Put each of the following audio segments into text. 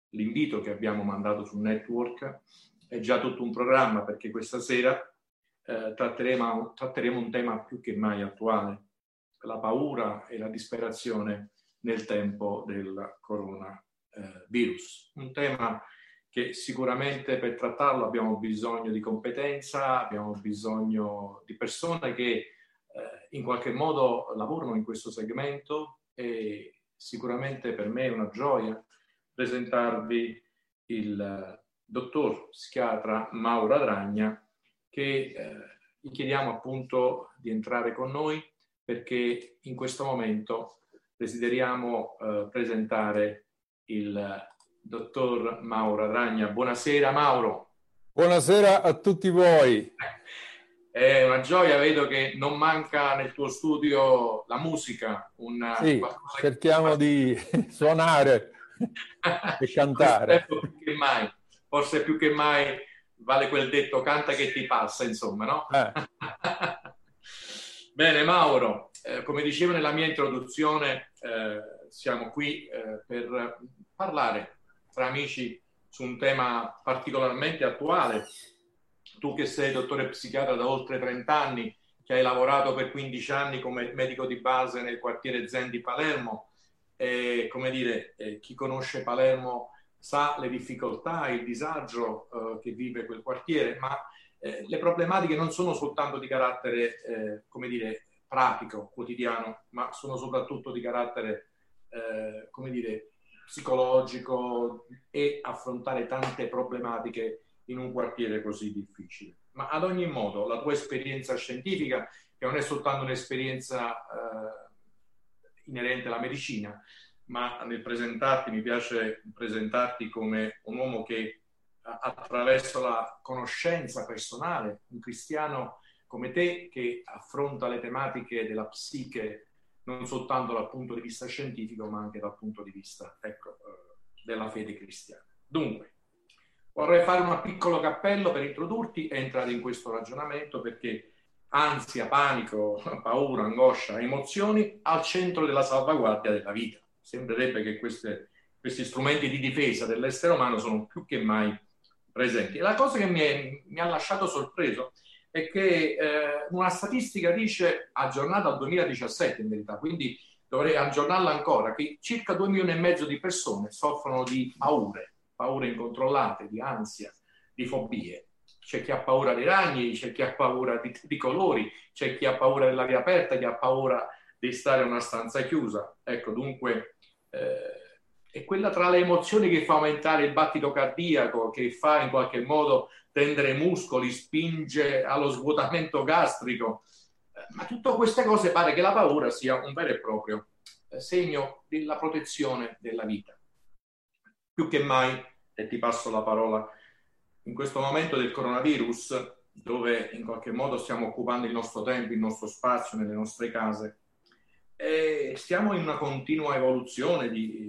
l'invito che abbiamo mandato sul network. È già tutto un programma, perché questa sera tratteremo un tema più che mai attuale: la paura e la disperazione nel tempo del coronavirus. Un tema che sicuramente per trattarlo abbiamo bisogno di competenza, abbiamo bisogno di persone che in qualche modo lavorano in questo segmento, e sicuramente per me è una gioia presentarvi il dottor psichiatra Mauro Adragna, che gli chiediamo appunto di entrare con noi, perché in questo momento desideriamo presentare il dottor Mauro Adragna. Buonasera Mauro. Buonasera a tutti voi. È una gioia, vedo che non manca nel tuo studio la musica. Sì, cerchiamo di suonare e cantare. Forse più che mai vale quel detto: canta che ti passa, insomma, no? Bene Mauro, come dicevo nella mia introduzione, siamo qui per parlare tra amici su un tema particolarmente attuale. Tu che sei dottore psichiatra da oltre 30 anni, che hai lavorato per 15 anni come medico di base nel quartiere Zen di Palermo, come dire, chi conosce Palermo sa le difficoltà, il disagio che vive quel quartiere, ma le problematiche non sono soltanto di carattere, come dire, pratico, quotidiano, ma sono soprattutto di carattere, come dire, psicologico, e affrontare tante problematiche in un quartiere così difficile. Ma ad ogni modo, la tua esperienza scientifica, che non è soltanto un'esperienza inerente alla medicina, ma nel presentarti, mi piace presentarti come un uomo che attraverso la conoscenza personale, un cristiano come te, che affronta le tematiche della psiche non soltanto dal punto di vista scientifico, ma anche dal punto di vista, ecco, della fede cristiana. Dunque, vorrei fare un piccolo cappello per introdurti e entrare in questo ragionamento, perché ansia, panico, paura, angoscia, emozioni al centro della salvaguardia della vita. Sembrerebbe che questi strumenti di difesa dell'essere umano sono più che mai presenti. E la cosa che mi ha lasciato sorpreso è che una statistica dice, aggiornata al 2017 in verità, quindi dovrei aggiornarla ancora, che circa 2,5 milioni di persone soffrono di paure incontrollate, di ansia, di fobie. C'è chi ha paura dei ragni, c'è chi ha paura di colori, c'è chi ha paura dell'aria aperta, chi ha paura di stare in una stanza chiusa. Ecco, dunque, è quella tra le emozioni che fa aumentare il battito cardiaco, che fa in qualche modo tendere i muscoli, spinge allo svuotamento gastrico. Ma tutte queste cose pare che la paura sia un vero e proprio segno della protezione della vita. Più che mai, e ti passo la parola, in questo momento del coronavirus, dove in qualche modo stiamo occupando il nostro tempo, il nostro spazio nelle nostre case, e stiamo in una continua evoluzione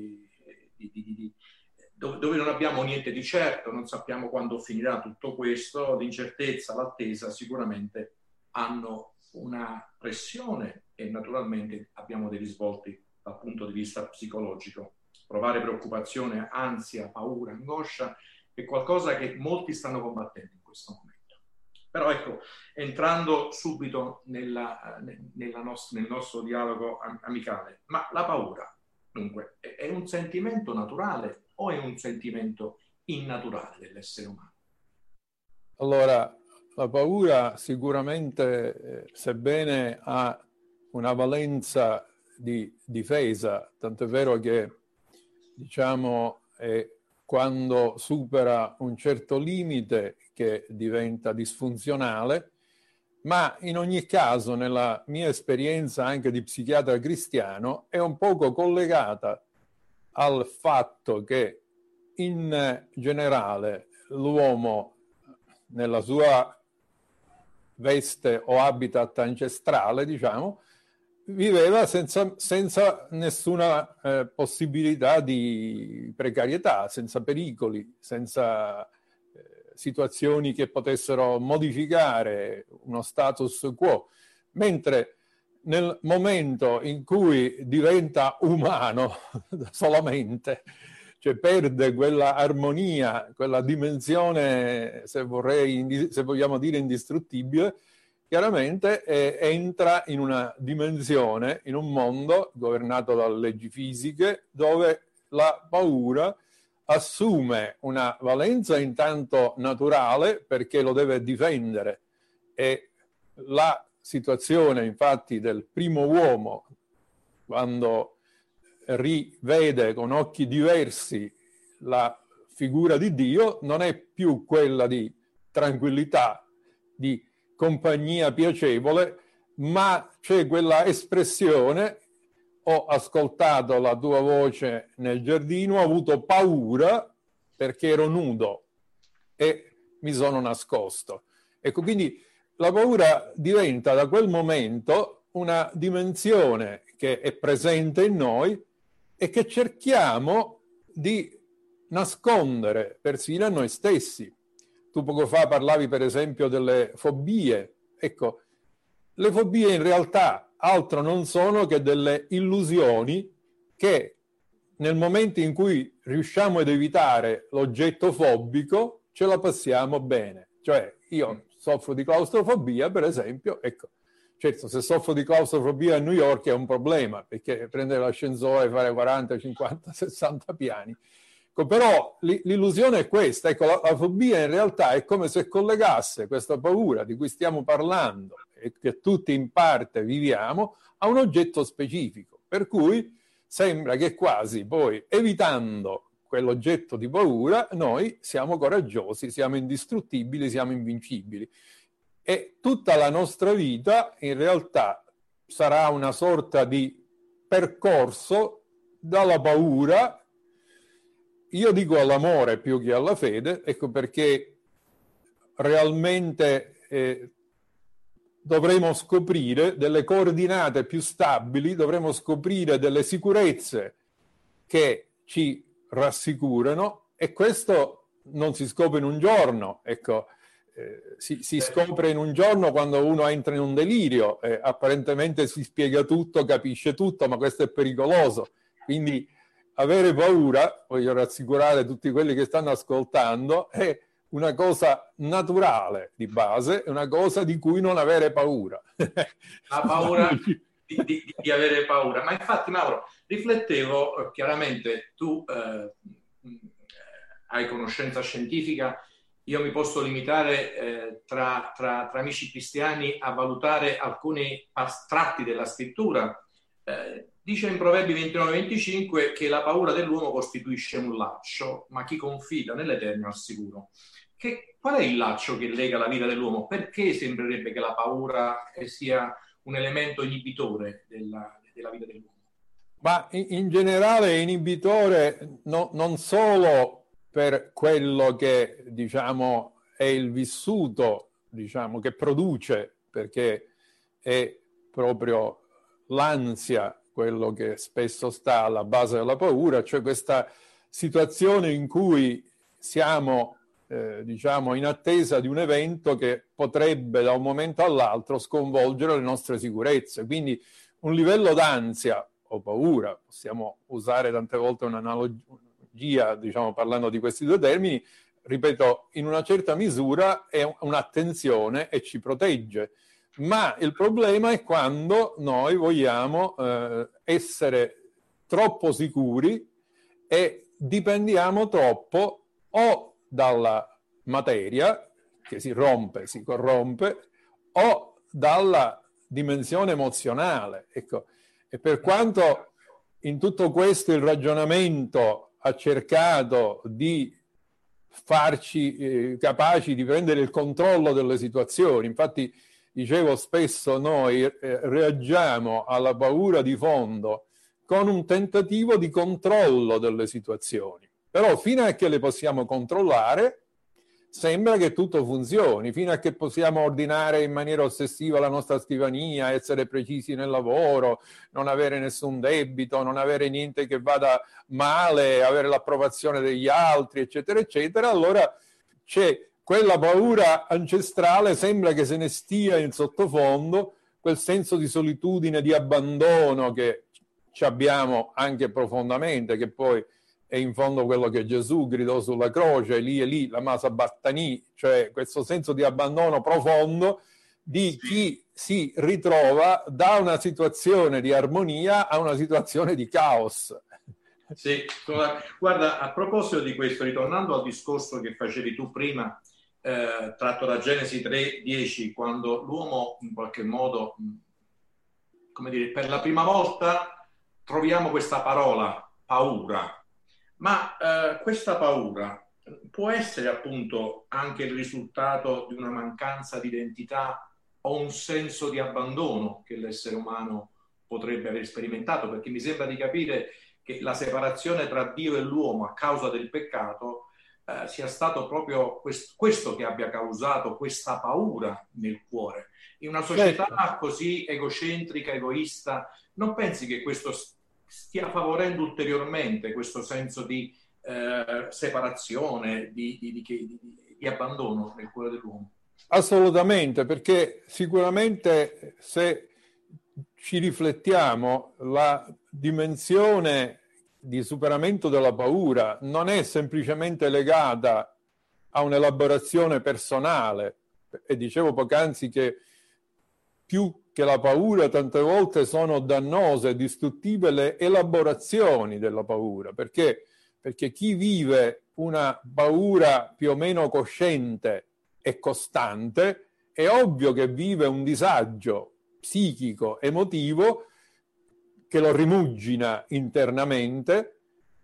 dove non abbiamo niente di certo, non sappiamo quando finirà tutto questo. L'incertezza, l'attesa sicuramente hanno una pressione, e naturalmente abbiamo dei risvolti dal punto di vista psicologico. Provare preoccupazione, ansia, paura, angoscia è qualcosa che molti stanno combattendo in questo momento. Però ecco, entrando subito nel nostro dialogo amicale, ma la paura, dunque, è un sentimento naturale o è un sentimento innaturale dell'essere umano? Allora, la paura sicuramente, sebbene ha una valenza di difesa, tanto è vero che, diciamo, quando supera un certo limite che diventa disfunzionale, ma in ogni caso, nella mia esperienza anche di psichiatra cristiano, è un poco collegata al fatto che in generale l'uomo, nella sua veste o habitat ancestrale, diciamo, viveva senza nessuna possibilità di precarietà, senza pericoli, senza situazioni che potessero modificare uno status quo, mentre nel momento in cui diventa umano solamente cioè perde quella armonia, quella dimensione, se vogliamo dire indistruttibile, chiaramente entra in una dimensione, in un mondo governato dalle leggi fisiche, dove la paura assume una valenza intanto naturale perché lo deve difendere, e la situazione infatti del primo uomo, quando rivede con occhi diversi la figura di Dio, non è più quella di tranquillità, di compagnia piacevole, ma c'è quella espressione: ho ascoltato la tua voce nel giardino, ho avuto paura perché ero nudo e mi sono nascosto. Ecco, quindi la paura diventa da quel momento una dimensione che è presente in noi e che cerchiamo di nascondere persino a noi stessi. Tu poco fa parlavi per esempio delle fobie. Ecco, le fobie in realtà altro non sono che delle illusioni che nel momento in cui riusciamo ad evitare l'oggetto fobico ce la passiamo bene. Cioè io soffro di claustrofobia, per esempio, ecco, certo, se soffro di claustrofobia a New York è un problema, perché prendere l'ascensore, fare 40, 50, 60 piani. Ecco, però l'illusione è questa, ecco, la fobia in realtà è come se collegasse questa paura di cui stiamo parlando e che tutti in parte viviamo a un oggetto specifico, per cui sembra che quasi poi, evitando quell'oggetto di paura, noi siamo coraggiosi, siamo indistruttibili, siamo invincibili. E tutta la nostra vita in realtà sarà una sorta di percorso dalla paura, io dico all'amore più che alla fede, ecco perché realmente dovremo scoprire delle coordinate più stabili, dovremo scoprire delle sicurezze che ci rassicurano, e questo non si scopre in un giorno, ecco. Si scopre in un giorno quando uno entra in un delirio, apparentemente si spiega tutto, capisce tutto, ma questo è pericoloso. Quindi avere paura, voglio rassicurare tutti quelli che stanno ascoltando, è una cosa naturale di base, è una cosa di cui non avere paura. La paura di avere paura. Ma infatti, Mauro, riflettevo, chiaramente tu hai conoscenza scientifica. Io mi posso limitare tra amici cristiani a valutare alcuni tratti della scrittura. Dice in Proverbi 29-25 che la paura dell'uomo costituisce un laccio, ma chi confida nell'Eterno è al sicuro. Qual è il laccio che lega la vita dell'uomo? Perché sembrerebbe che la paura sia un elemento inibitore della vita dell'uomo? Ma in generale è inibitore non solo per quello che, diciamo, è il vissuto, diciamo, che produce, perché è proprio l'ansia quello che spesso sta alla base della paura, cioè questa situazione in cui siamo, diciamo, in attesa di un evento che potrebbe da un momento all'altro sconvolgere le nostre sicurezze. Quindi un livello d'ansia o paura, possiamo usare tante volte un'analogia, diciamo, parlando di questi due termini, ripeto, in una certa misura è un'attenzione e ci protegge. Ma il problema è quando noi vogliamo essere troppo sicuri e dipendiamo troppo o dalla materia che si rompe, si corrompe, o dalla dimensione emozionale. Ecco. E per quanto in tutto questo il ragionamento ha cercato di farci capaci di prendere il controllo delle situazioni, infatti dicevo spesso noi reagiamo alla paura di fondo con un tentativo di controllo delle situazioni, però fino a che le possiamo controllare sembra che tutto funzioni, fino a che possiamo ordinare in maniera ossessiva la nostra scrivania, essere precisi nel lavoro, non avere nessun debito, non avere niente che vada male, avere l'approvazione degli altri, eccetera, eccetera, allora c'è quella paura ancestrale, sembra che se ne stia in sottofondo, quel senso di solitudine, di abbandono che ci abbiamo anche profondamente, che poi è in fondo quello che Gesù gridò sulla croce, Eli, lama sabachthani, cioè questo senso di abbandono profondo di chi si ritrova da una situazione di armonia a una situazione di caos. Sì, guarda, a proposito di questo, ritornando al discorso che facevi tu prima, tratto da Genesi 3:10, quando l'uomo in qualche modo, come dire, per la prima volta troviamo questa parola, paura. Ma questa paura può essere appunto anche il risultato di una mancanza di identità o un senso di abbandono che l'essere umano potrebbe aver sperimentato, perché mi sembra di capire che la separazione tra Dio e l'uomo a causa del peccato sia stato proprio questo che abbia causato questa paura nel cuore. In una società così egocentrica, egoista, non pensi che questo stia favorendo ulteriormente questo senso di separazione, di abbandono nel cuore dell'uomo? Assolutamente, perché sicuramente se ci riflettiamo, la dimensione di superamento della paura non è semplicemente legata a un'elaborazione personale. E dicevo poc'anzi che più che la paura tante volte sono dannose e distruttive le elaborazioni della paura, perché chi vive una paura più o meno cosciente e costante è ovvio che vive un disagio psichico, emotivo, che lo rimugina internamente,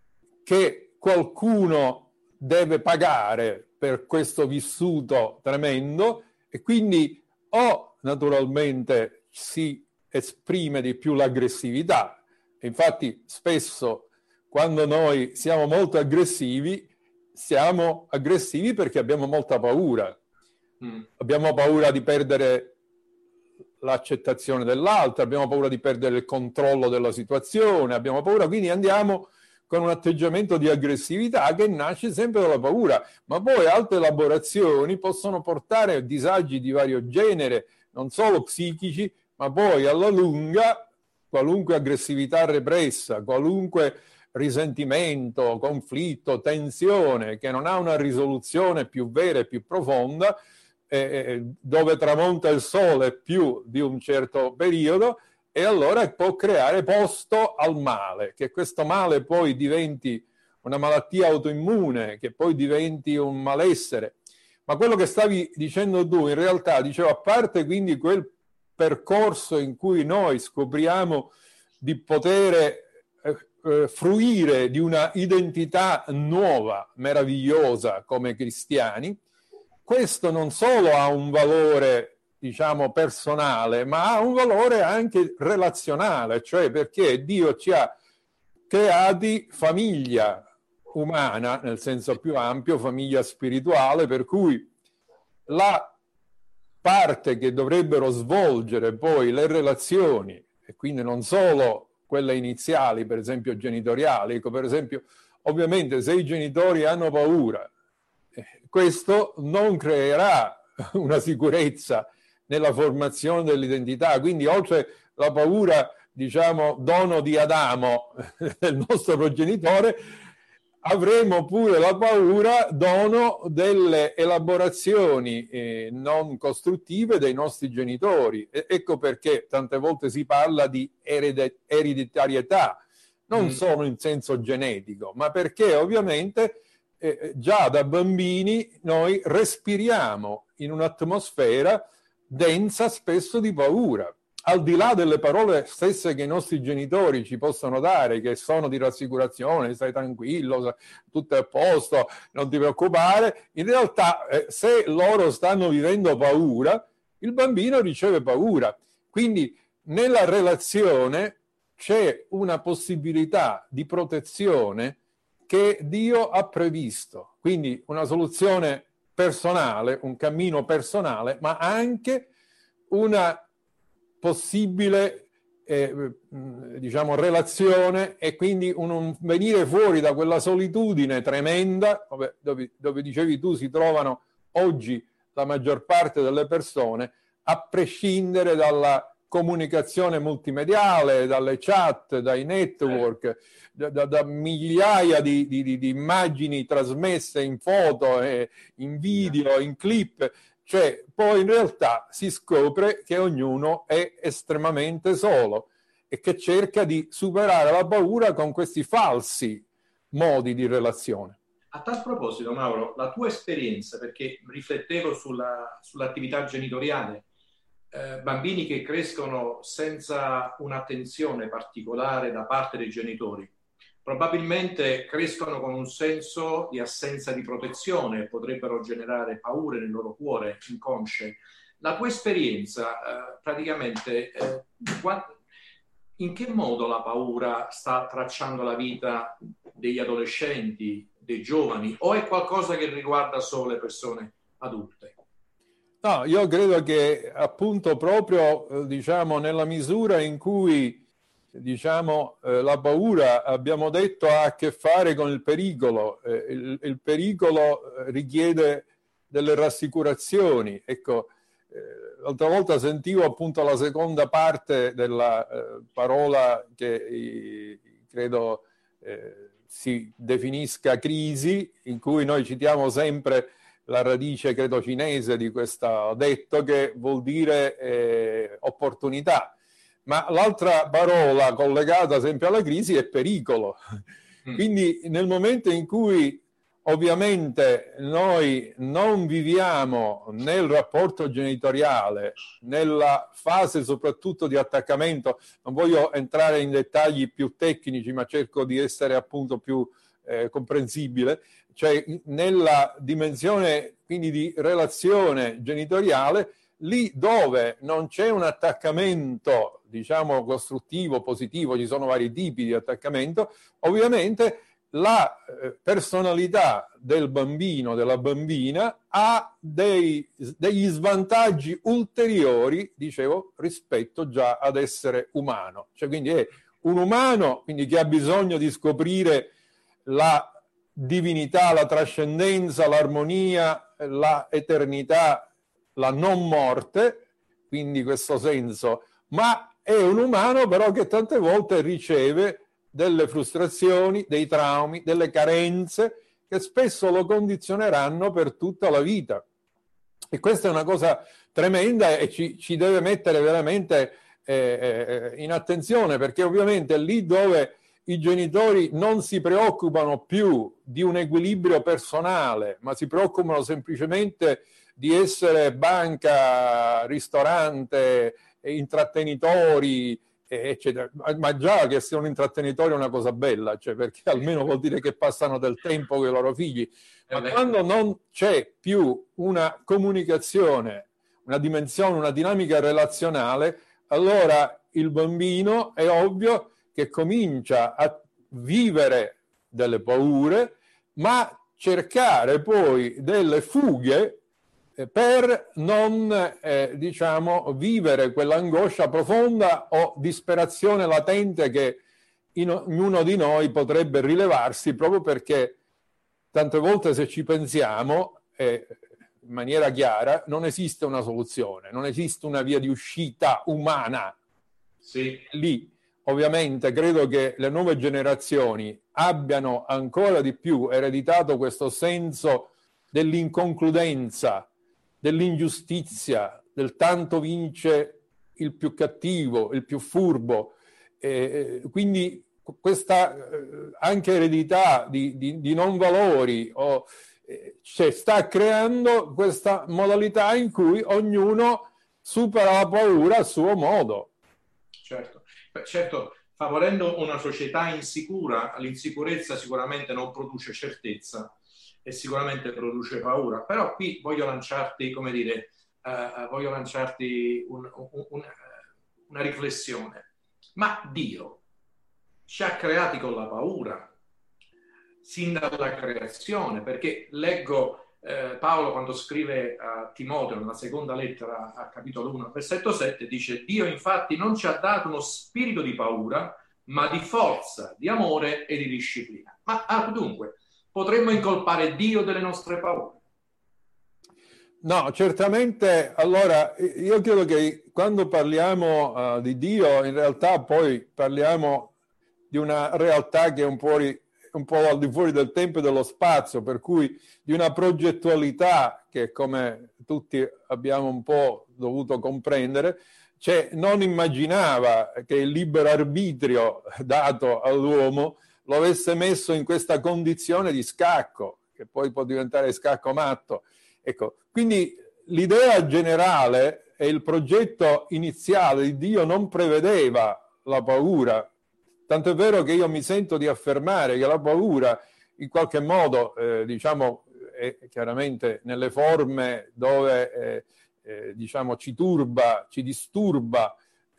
che qualcuno deve pagare per questo vissuto tremendo, e quindi o naturalmente si esprime di più l'aggressività. Infatti spesso quando noi siamo molto aggressivi, siamo aggressivi perché abbiamo molta paura. Abbiamo paura di perdere l'accettazione dell'altro, abbiamo paura di perdere il controllo della situazione, abbiamo paura, quindi andiamo con un atteggiamento di aggressività che nasce sempre dalla paura. Ma poi altre elaborazioni possono portare disagi di vario genere, non solo psichici, ma poi alla lunga qualunque aggressività repressa, qualunque risentimento, conflitto, tensione che non ha una risoluzione più vera e più profonda, dove tramonta il sole più di un certo periodo, e allora può creare posto al male, che questo male poi diventi una malattia autoimmune, che poi diventi un malessere. Ma quello che stavi dicendo tu, in realtà, dicevo, a parte quindi quel percorso in cui noi scopriamo di poter fruire di una identità nuova, meravigliosa come cristiani, questo non solo ha un valore, diciamo, personale, ma ha un valore anche relazionale, cioè perché Dio ci ha creati famiglia umana, nel senso più ampio, famiglia spirituale, per cui la parte che dovrebbero svolgere poi le relazioni, e quindi non solo quelle iniziali, per esempio genitoriali, ecco, per esempio, ovviamente se i genitori hanno paura, questo non creerà una sicurezza nella formazione dell'identità. Quindi oltre la paura, diciamo, dono di Adamo del nostro progenitore, avremo pure la paura dono delle elaborazioni non costruttive dei nostri genitori. Ecco perché tante volte si parla di ereditarietà, non solo in senso genetico, ma perché ovviamente già da bambini noi respiriamo in un'atmosfera densa spesso di paura, al di là delle parole stesse che i nostri genitori ci possono dare, che sono di rassicurazione, stai tranquillo, tutto è a posto, non ti preoccupare. In realtà se loro stanno vivendo paura, il bambino riceve paura. Quindi nella relazione c'è una possibilità di protezione che Dio ha previsto, quindi una soluzione personale, un cammino personale, ma anche una possibile diciamo relazione, e quindi un venire fuori da quella solitudine tremenda dove dicevi tu si trovano oggi la maggior parte delle persone, a prescindere dalla comunicazione multimediale, dalle chat, dai network, da migliaia di immagini trasmesse in foto, in video, in clip. Cioè, poi in realtà si scopre che ognuno è estremamente solo e che cerca di superare la paura con questi falsi modi di relazione. A tal proposito, Mauro, la tua esperienza, perché riflettevo sull'attività genitoriale, bambini che crescono senza un'attenzione particolare da parte dei genitori, probabilmente crescono con un senso di assenza di protezione, potrebbero generare paure nel loro cuore, inconsce. La tua esperienza, praticamente, in che modo la paura sta tracciando la vita degli adolescenti, dei giovani, o è qualcosa che riguarda solo le persone adulte? No, io credo che appunto proprio, diciamo, nella misura in cui, diciamo, la paura, abbiamo detto, ha a che fare con il pericolo. Il pericolo richiede delle rassicurazioni. Ecco, l'altra volta sentivo appunto la seconda parte della parola che credo si definisca crisi, in cui noi citiamo sempre la radice, credo, cinese di questo detto, che vuol dire opportunità. Ma l'altra parola collegata sempre alla crisi è pericolo. Quindi nel momento in cui ovviamente noi non viviamo nel rapporto genitoriale, nella fase soprattutto di attaccamento, non voglio entrare in dettagli più tecnici, ma cerco di essere appunto più comprensibile, cioè nella dimensione quindi di relazione genitoriale, lì dove non c'è un attaccamento, diciamo, costruttivo, positivo, ci sono vari tipi di attaccamento, ovviamente la personalità del bambino, della bambina, ha degli svantaggi ulteriori, dicevo, rispetto già ad essere umano. Cioè, quindi è un umano, quindi, che ha bisogno di scoprire la divinità, la trascendenza, l'armonia, la eternità, la non morte, quindi questo senso, ma è un umano però che tante volte riceve delle frustrazioni, dei traumi, delle carenze che spesso lo condizioneranno per tutta la vita. E questa è una cosa tremenda e ci deve mettere veramente in attenzione, perché ovviamente lì dove i genitori non si preoccupano più di un equilibrio personale, ma si preoccupano semplicemente di essere banca, ristorante, intrattenitori, eccetera. Ma già che sia un intrattenitori è una cosa bella, cioè, perché almeno vuol dire che passano del tempo con i loro figli. Ma quando non c'è più una comunicazione, una dimensione, una dinamica relazionale, allora il bambino è ovvio che comincia a vivere delle paure, ma cercare poi delle fughe per non, diciamo, vivere quell'angoscia profonda o disperazione latente che in ognuno di noi potrebbe rilevarsi, proprio perché tante volte, se ci pensiamo in maniera chiara, non esiste una soluzione, non esiste una via di uscita umana. Sì. Lì ovviamente credo che le nuove generazioni abbiano ancora di più ereditato questo senso dell'inconcludenza, dell'ingiustizia, del tanto vince il più cattivo, il più furbo. Quindi questa anche eredità di non valori cioè, sta creando questa modalità in cui ognuno supera la paura a suo modo. Certo, favorendo una società insicura, l'insicurezza sicuramente non produce certezza e sicuramente produce paura. Però qui voglio lanciarti, come dire, una riflessione. Ma Dio ci ha creati con la paura, sin dalla creazione, perché leggo Paolo quando scrive a Timoteo nella seconda lettera a capitolo 1, versetto 7, dice: Dio infatti non ci ha dato uno spirito di paura, ma di forza, di amore e di disciplina. Ma dunque, potremmo incolpare Dio delle nostre paure? No, certamente. Allora, io credo che quando parliamo di Dio, in realtà poi parliamo di una realtà che è un po' al di fuori del tempo e dello spazio, per cui di una progettualità che, come tutti abbiamo un po' dovuto comprendere, cioè non immaginava che il libero arbitrio dato all'uomo lo avesse messo in questa condizione di scacco, che poi può diventare scacco matto. Ecco, quindi l'idea generale e il progetto iniziale di Dio non prevedeva la paura, tanto è vero che io mi sento di affermare che la paura in qualche modo, diciamo, è chiaramente nelle forme dove diciamo ci turba, ci disturba,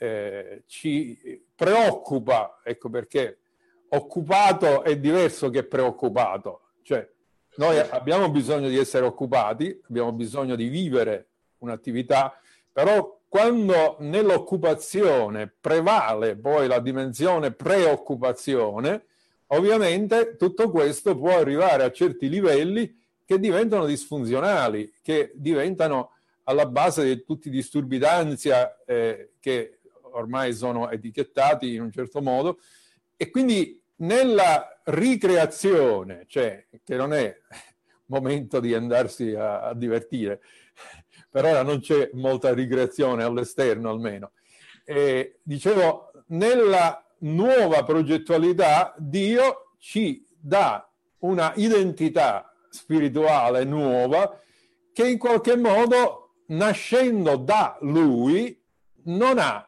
ci preoccupa, ecco perché occupato è diverso che preoccupato, cioè noi abbiamo bisogno di essere occupati, abbiamo bisogno di vivere un'attività, però quando nell'occupazione prevale poi la dimensione preoccupazione, ovviamente tutto questo può arrivare a certi livelli che diventano disfunzionali, che diventano alla base di tutti i disturbi d'ansia che ormai sono etichettati in un certo modo, e quindi nella ricreazione, cioè che non è momento di andarsi a divertire, per ora non c'è molta ricreazione all'esterno almeno. Dicevo, nella nuova progettualità Dio ci dà una identità spirituale nuova che in qualche modo, nascendo da Lui, non ha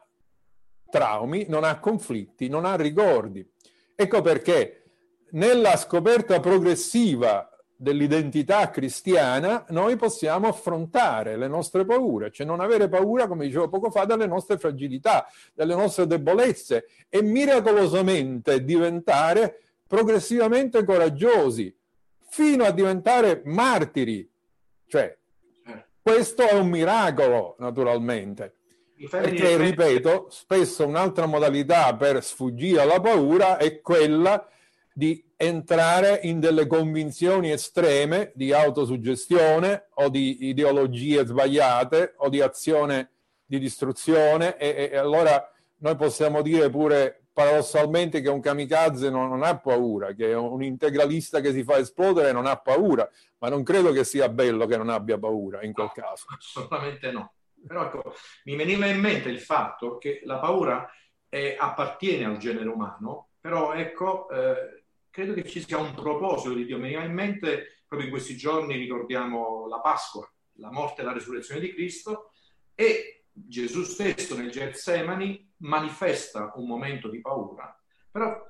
traumi, non ha conflitti, non ha ricordi. Ecco perché nella scoperta progressiva dell'identità cristiana noi possiamo affrontare le nostre paure, cioè non avere paura, come dicevo poco fa, delle nostre fragilità, delle nostre debolezze, e miracolosamente diventare progressivamente coraggiosi, fino a diventare martiri. Cioè, questo è un miracolo, naturalmente. Perché, ripeto, spesso un'altra modalità per sfuggire alla paura è quella di entrare in delle convinzioni estreme di autosuggestione o di ideologie sbagliate o di azione di distruzione, e allora noi possiamo dire pure paradossalmente che un kamikaze non ha paura, che un integralista che si fa esplodere non ha paura, ma non credo che sia bello che non abbia paura in quel caso. Assolutamente no. Però ecco, mi veniva in mente il fatto che la paura appartiene al genere umano, però ecco, credo che ci sia un proposito di Dio. Mi veniva in mente, proprio in questi giorni ricordiamo la Pasqua, la morte e la resurrezione di Cristo, e Gesù stesso nel Getsemani manifesta un momento di paura. Però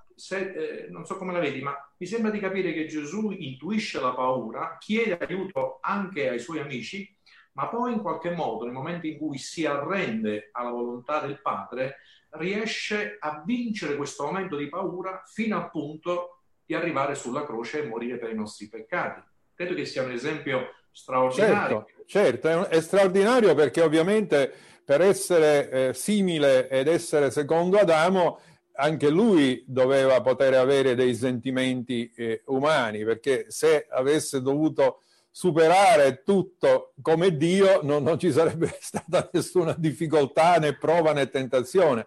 non so come la vedi, ma mi sembra di capire che Gesù intuisce la paura, chiede aiuto anche ai suoi amici, ma poi in qualche modo, nel momento in cui si arrende alla volontà del Padre, riesce a vincere questo momento di paura fino al punto di arrivare sulla croce e morire per i nostri peccati. Credo che sia un esempio straordinario. Certo, è straordinario, perché ovviamente per essere simile ed essere secondo Adamo, anche lui doveva poter avere dei sentimenti umani, perché se avesse dovuto superare tutto come Dio non ci sarebbe stata nessuna difficoltà, né prova né tentazione,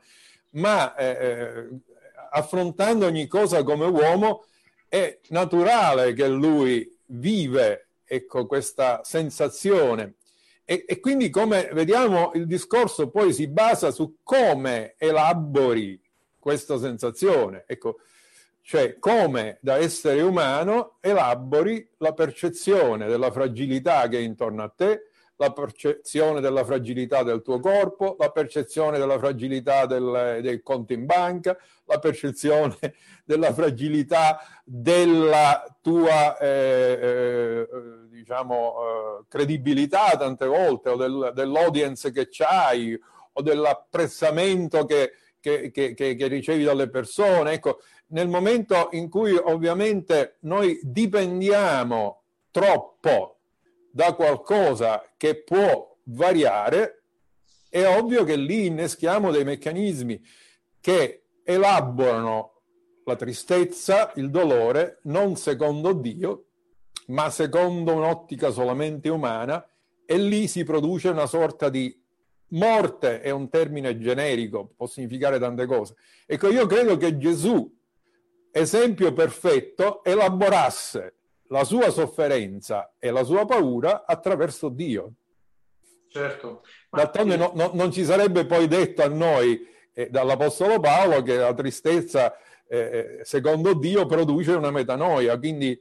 ma affrontando ogni cosa come uomo è naturale che lui vive, ecco, questa sensazione, e quindi, come vediamo, il discorso poi si basa su come elabori questa sensazione, ecco, cioè come da essere umano elabori la percezione della fragilità che è intorno a te, la percezione della fragilità del tuo corpo, la percezione della fragilità del conto in banca, la percezione della fragilità della tua diciamo credibilità tante volte, o dell'audience che c'hai, o dell'apprezzamento che ricevi dalle persone. Ecco, nel momento in cui ovviamente noi dipendiamo troppo da qualcosa che può variare, è ovvio che lì inneschiamo dei meccanismi che elaborano la tristezza, il dolore, non secondo Dio, ma secondo un'ottica solamente umana, e lì si produce una sorta di morte, è un termine generico, può significare tante cose. Ecco, io credo che Gesù, esempio perfetto, elaborasse la sua sofferenza e la sua paura attraverso Dio. Certo. D'altronde non ci sarebbe poi detto a noi dall'Apostolo Paolo che la tristezza secondo Dio produce una metanoia, quindi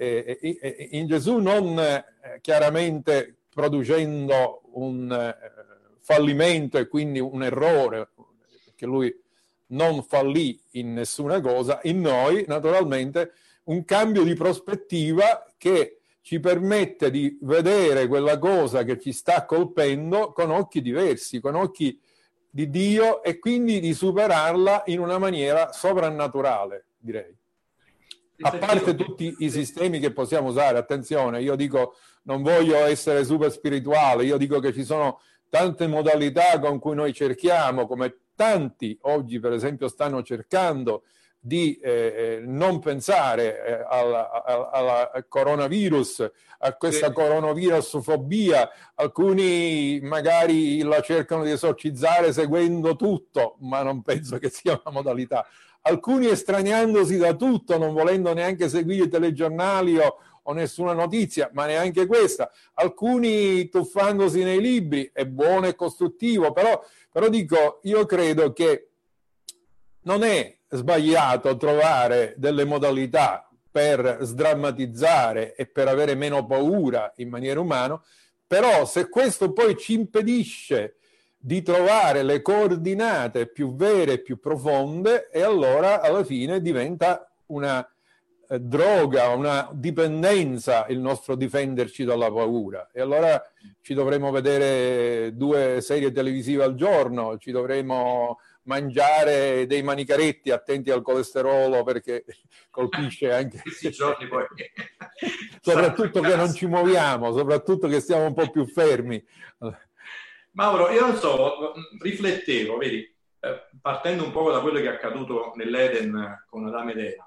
in Gesù non chiaramente producendo un fallimento e quindi un errore, perché lui non fallì in nessuna cosa, in noi naturalmente un cambio di prospettiva che ci permette di vedere quella cosa che ci sta colpendo con occhi diversi, con occhi di Dio, e quindi di superarla in una maniera sovrannaturale, direi. A parte tutti i sistemi che possiamo usare, attenzione, io dico, non voglio essere super spirituale, io dico che ci sono tante modalità con cui noi cerchiamo, come tanti oggi per esempio stanno cercando di non pensare al coronavirus, a questa coronavirusfobia. Alcuni magari la cercano di esorcizzare seguendo tutto, ma non penso che sia una modalità. Alcuni estraniandosi da tutto, non volendo neanche seguire i telegiornali o nessuna notizia, ma neanche questa. Alcuni tuffandosi nei libri, è buono e costruttivo, però dico, io credo che non è sbagliato trovare delle modalità per sdrammatizzare e per avere meno paura in maniera umana, però se questo poi ci impedisce di trovare le coordinate più vere e più profonde, e allora alla fine diventa una droga, una dipendenza il nostro difenderci dalla paura, e allora ci dovremo vedere 2 serie televisive al giorno, ci dovremo mangiare dei manicaretti attenti al colesterolo perché colpisce anche questi giorni poi soprattutto che non ci muoviamo, soprattutto che stiamo un po' più fermi. Mauro, io non so, riflettevo, vedi, partendo un po' da quello che è accaduto nell'Eden con Adamo ed Eva.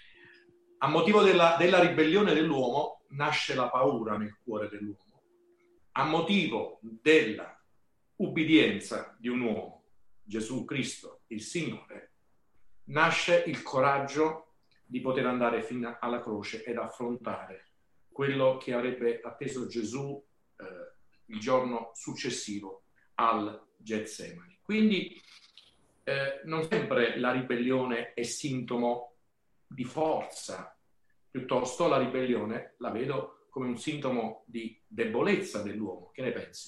A motivo della ribellione dell'uomo nasce la paura nel cuore dell'uomo. A motivo della ubbidienza di un uomo, Gesù Cristo, il Signore, nasce il coraggio di poter andare fino alla croce ed affrontare quello che avrebbe atteso Gesù il giorno successivo al Getsemani. Quindi non sempre la ribellione è sintomo di forza, piuttosto la ribellione la vedo come un sintomo di debolezza dell'uomo. Che ne pensi?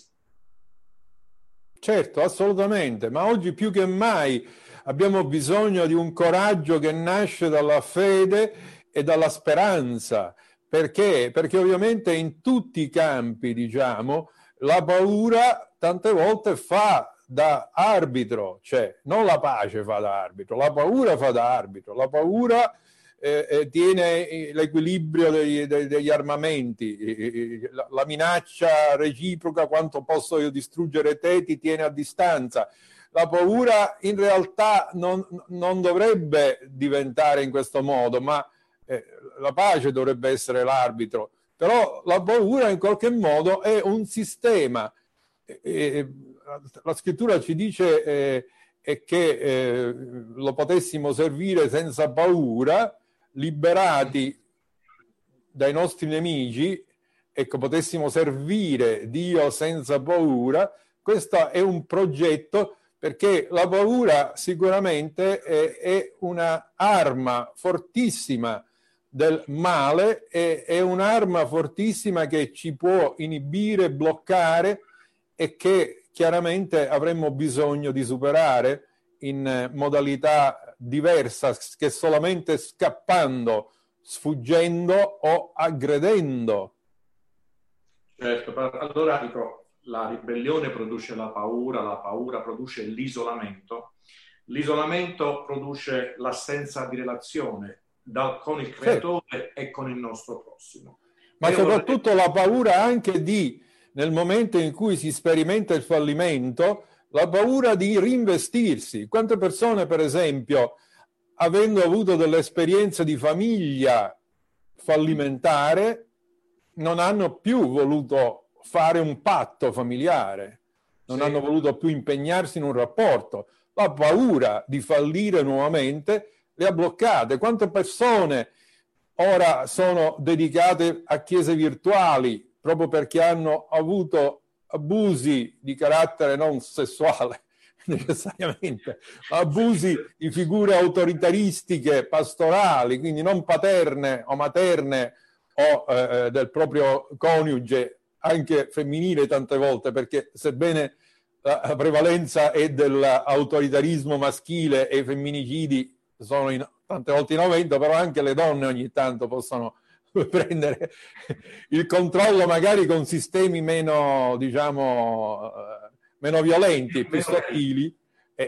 Certo, assolutamente, ma oggi più che mai abbiamo bisogno di un coraggio che nasce dalla fede e dalla speranza. Perché? Perché ovviamente in tutti i campi, diciamo, la paura tante volte fa da arbitro, cioè non la pace fa da arbitro, la paura fa da arbitro, la paura tiene l'equilibrio degli armamenti, la minaccia reciproca, quanto posso io distruggere te, ti tiene a distanza. La paura in realtà non dovrebbe diventare in questo modo, ma la pace dovrebbe essere l'arbitro, però la paura in qualche modo è un sistema. La scrittura ci dice che lo potessimo servire senza paura, liberati dai nostri nemici, ecco, potessimo servire Dio senza paura. Questo è un progetto, perché la paura sicuramente è una arma fortissima del male, è un'arma fortissima che ci può inibire, bloccare, e che chiaramente avremmo bisogno di superare in modalità diversa che solamente scappando, sfuggendo o aggredendo. Certo, allora dico, la ribellione produce la paura produce l'isolamento produce l'assenza di relazione con il creatore e con il nostro prossimo. Ma soprattutto la paura anche nel momento in cui si sperimenta il fallimento, la paura di rinvestirsi. Quante persone, per esempio, avendo avuto delle esperienze di famiglia fallimentare, non hanno più voluto fare un patto familiare, non hanno voluto più impegnarsi in un rapporto. La paura di fallire nuovamente le ha bloccate. Quante persone ora sono dedicate a chiese virtuali proprio perché hanno avuto abusi di carattere non sessuale necessariamente, abusi di figure autoritaristiche pastorali, quindi non paterne o materne o del proprio coniuge, anche femminile tante volte, perché sebbene la prevalenza è dell'autoritarismo maschile e i femminicidi sono tante volte in aumento, però anche le donne ogni tanto possono prendere il controllo magari con sistemi meno, diciamo, meno violenti, più sottili.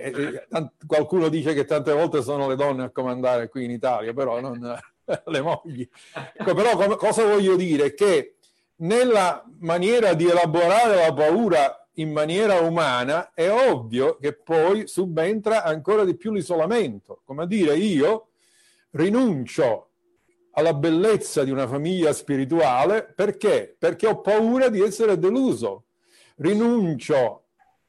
Qualcuno dice che tante volte sono le donne a comandare qui in Italia, però non le mogli. Ecco, però cosa voglio dire? Che nella maniera di elaborare la paura in maniera umana è ovvio che poi subentra ancora di più l'isolamento, come a dire io rinuncio alla bellezza di una famiglia spirituale perché? Perché ho paura di essere deluso, rinuncio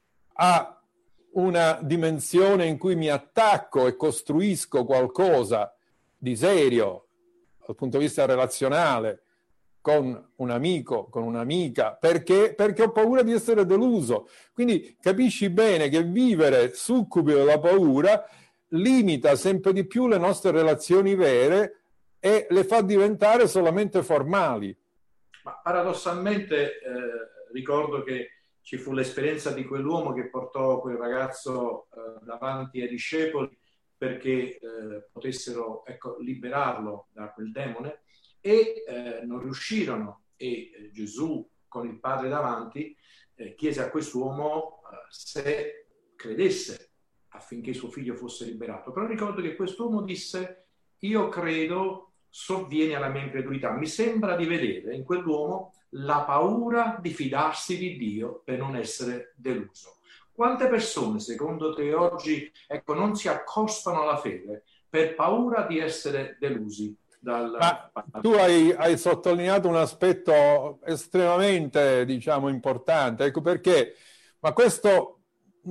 a una dimensione in cui mi attacco e costruisco qualcosa di serio dal punto di vista relazionale con un amico, con un'amica, perché ho paura di essere deluso. Quindi capisci bene che vivere succubi della paura limita sempre di più le nostre relazioni vere e le fa diventare solamente formali. Ma paradossalmente ricordo che ci fu l'esperienza di quell'uomo che portò quel ragazzo davanti ai discepoli perché potessero, ecco, liberarlo da quel demone, e non riuscirono, e Gesù con il padre davanti chiese a quest'uomo se credesse affinché suo figlio fosse liberato. Però ricordo che quest'uomo disse: io credo, sovviene alla mia incredulità. Mi sembra di vedere in quell'uomo la paura di fidarsi di Dio per non essere deluso. Quante persone secondo te oggi, ecco, non si accostano alla fede per paura di essere delusi? Ma tu hai sottolineato un aspetto estremamente, diciamo, importante, ecco perché, ma questo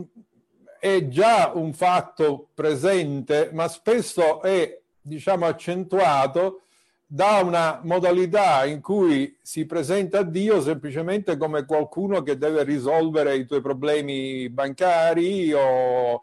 è già un fatto presente, ma spesso è, diciamo, accentuato da una modalità in cui si presenta a Dio semplicemente come qualcuno che deve risolvere i tuoi problemi bancari o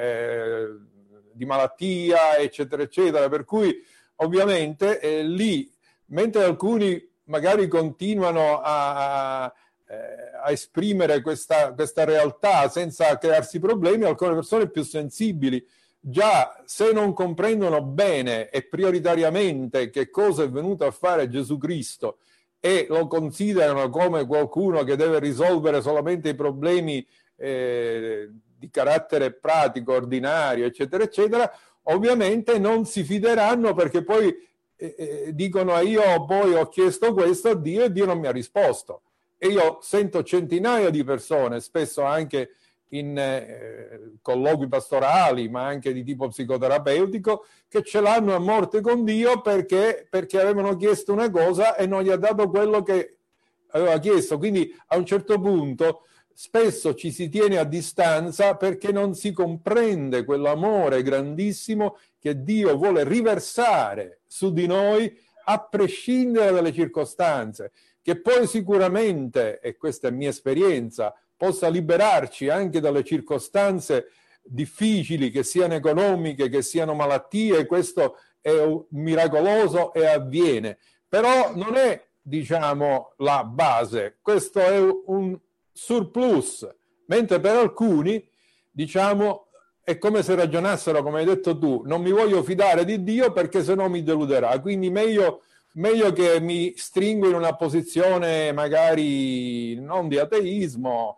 di malattia, eccetera, eccetera, per cui ovviamente lì, mentre alcuni magari continuano a esprimere questa realtà senza crearsi problemi, alcune persone più sensibili, già se non comprendono bene e prioritariamente che cosa è venuto a fare Gesù Cristo e lo considerano come qualcuno che deve risolvere solamente i problemi di carattere pratico, ordinario, eccetera, eccetera, ovviamente non si fideranno perché poi dicono: io poi ho chiesto questo a Dio e Dio non mi ha risposto. E io sento centinaia di persone, spesso anche in colloqui pastorali, ma anche di tipo psicoterapeutico, che ce l'hanno a morte con Dio perché avevano chiesto una cosa e non gli ha dato quello che aveva chiesto. Quindi a un certo punto spesso ci si tiene a distanza perché non si comprende quell'amore grandissimo che Dio vuole riversare su di noi a prescindere dalle circostanze, che poi sicuramente, e questa è mia esperienza, possa liberarci anche dalle circostanze difficili, che siano economiche, che siano malattie. Questo è miracoloso e avviene, però non è, diciamo, la base, questo è un surplus, mentre per alcuni, diciamo, è come se ragionassero, come hai detto tu: non mi voglio fidare di Dio perché sennò mi deluderà, quindi meglio che mi stringo in una posizione magari non di ateismo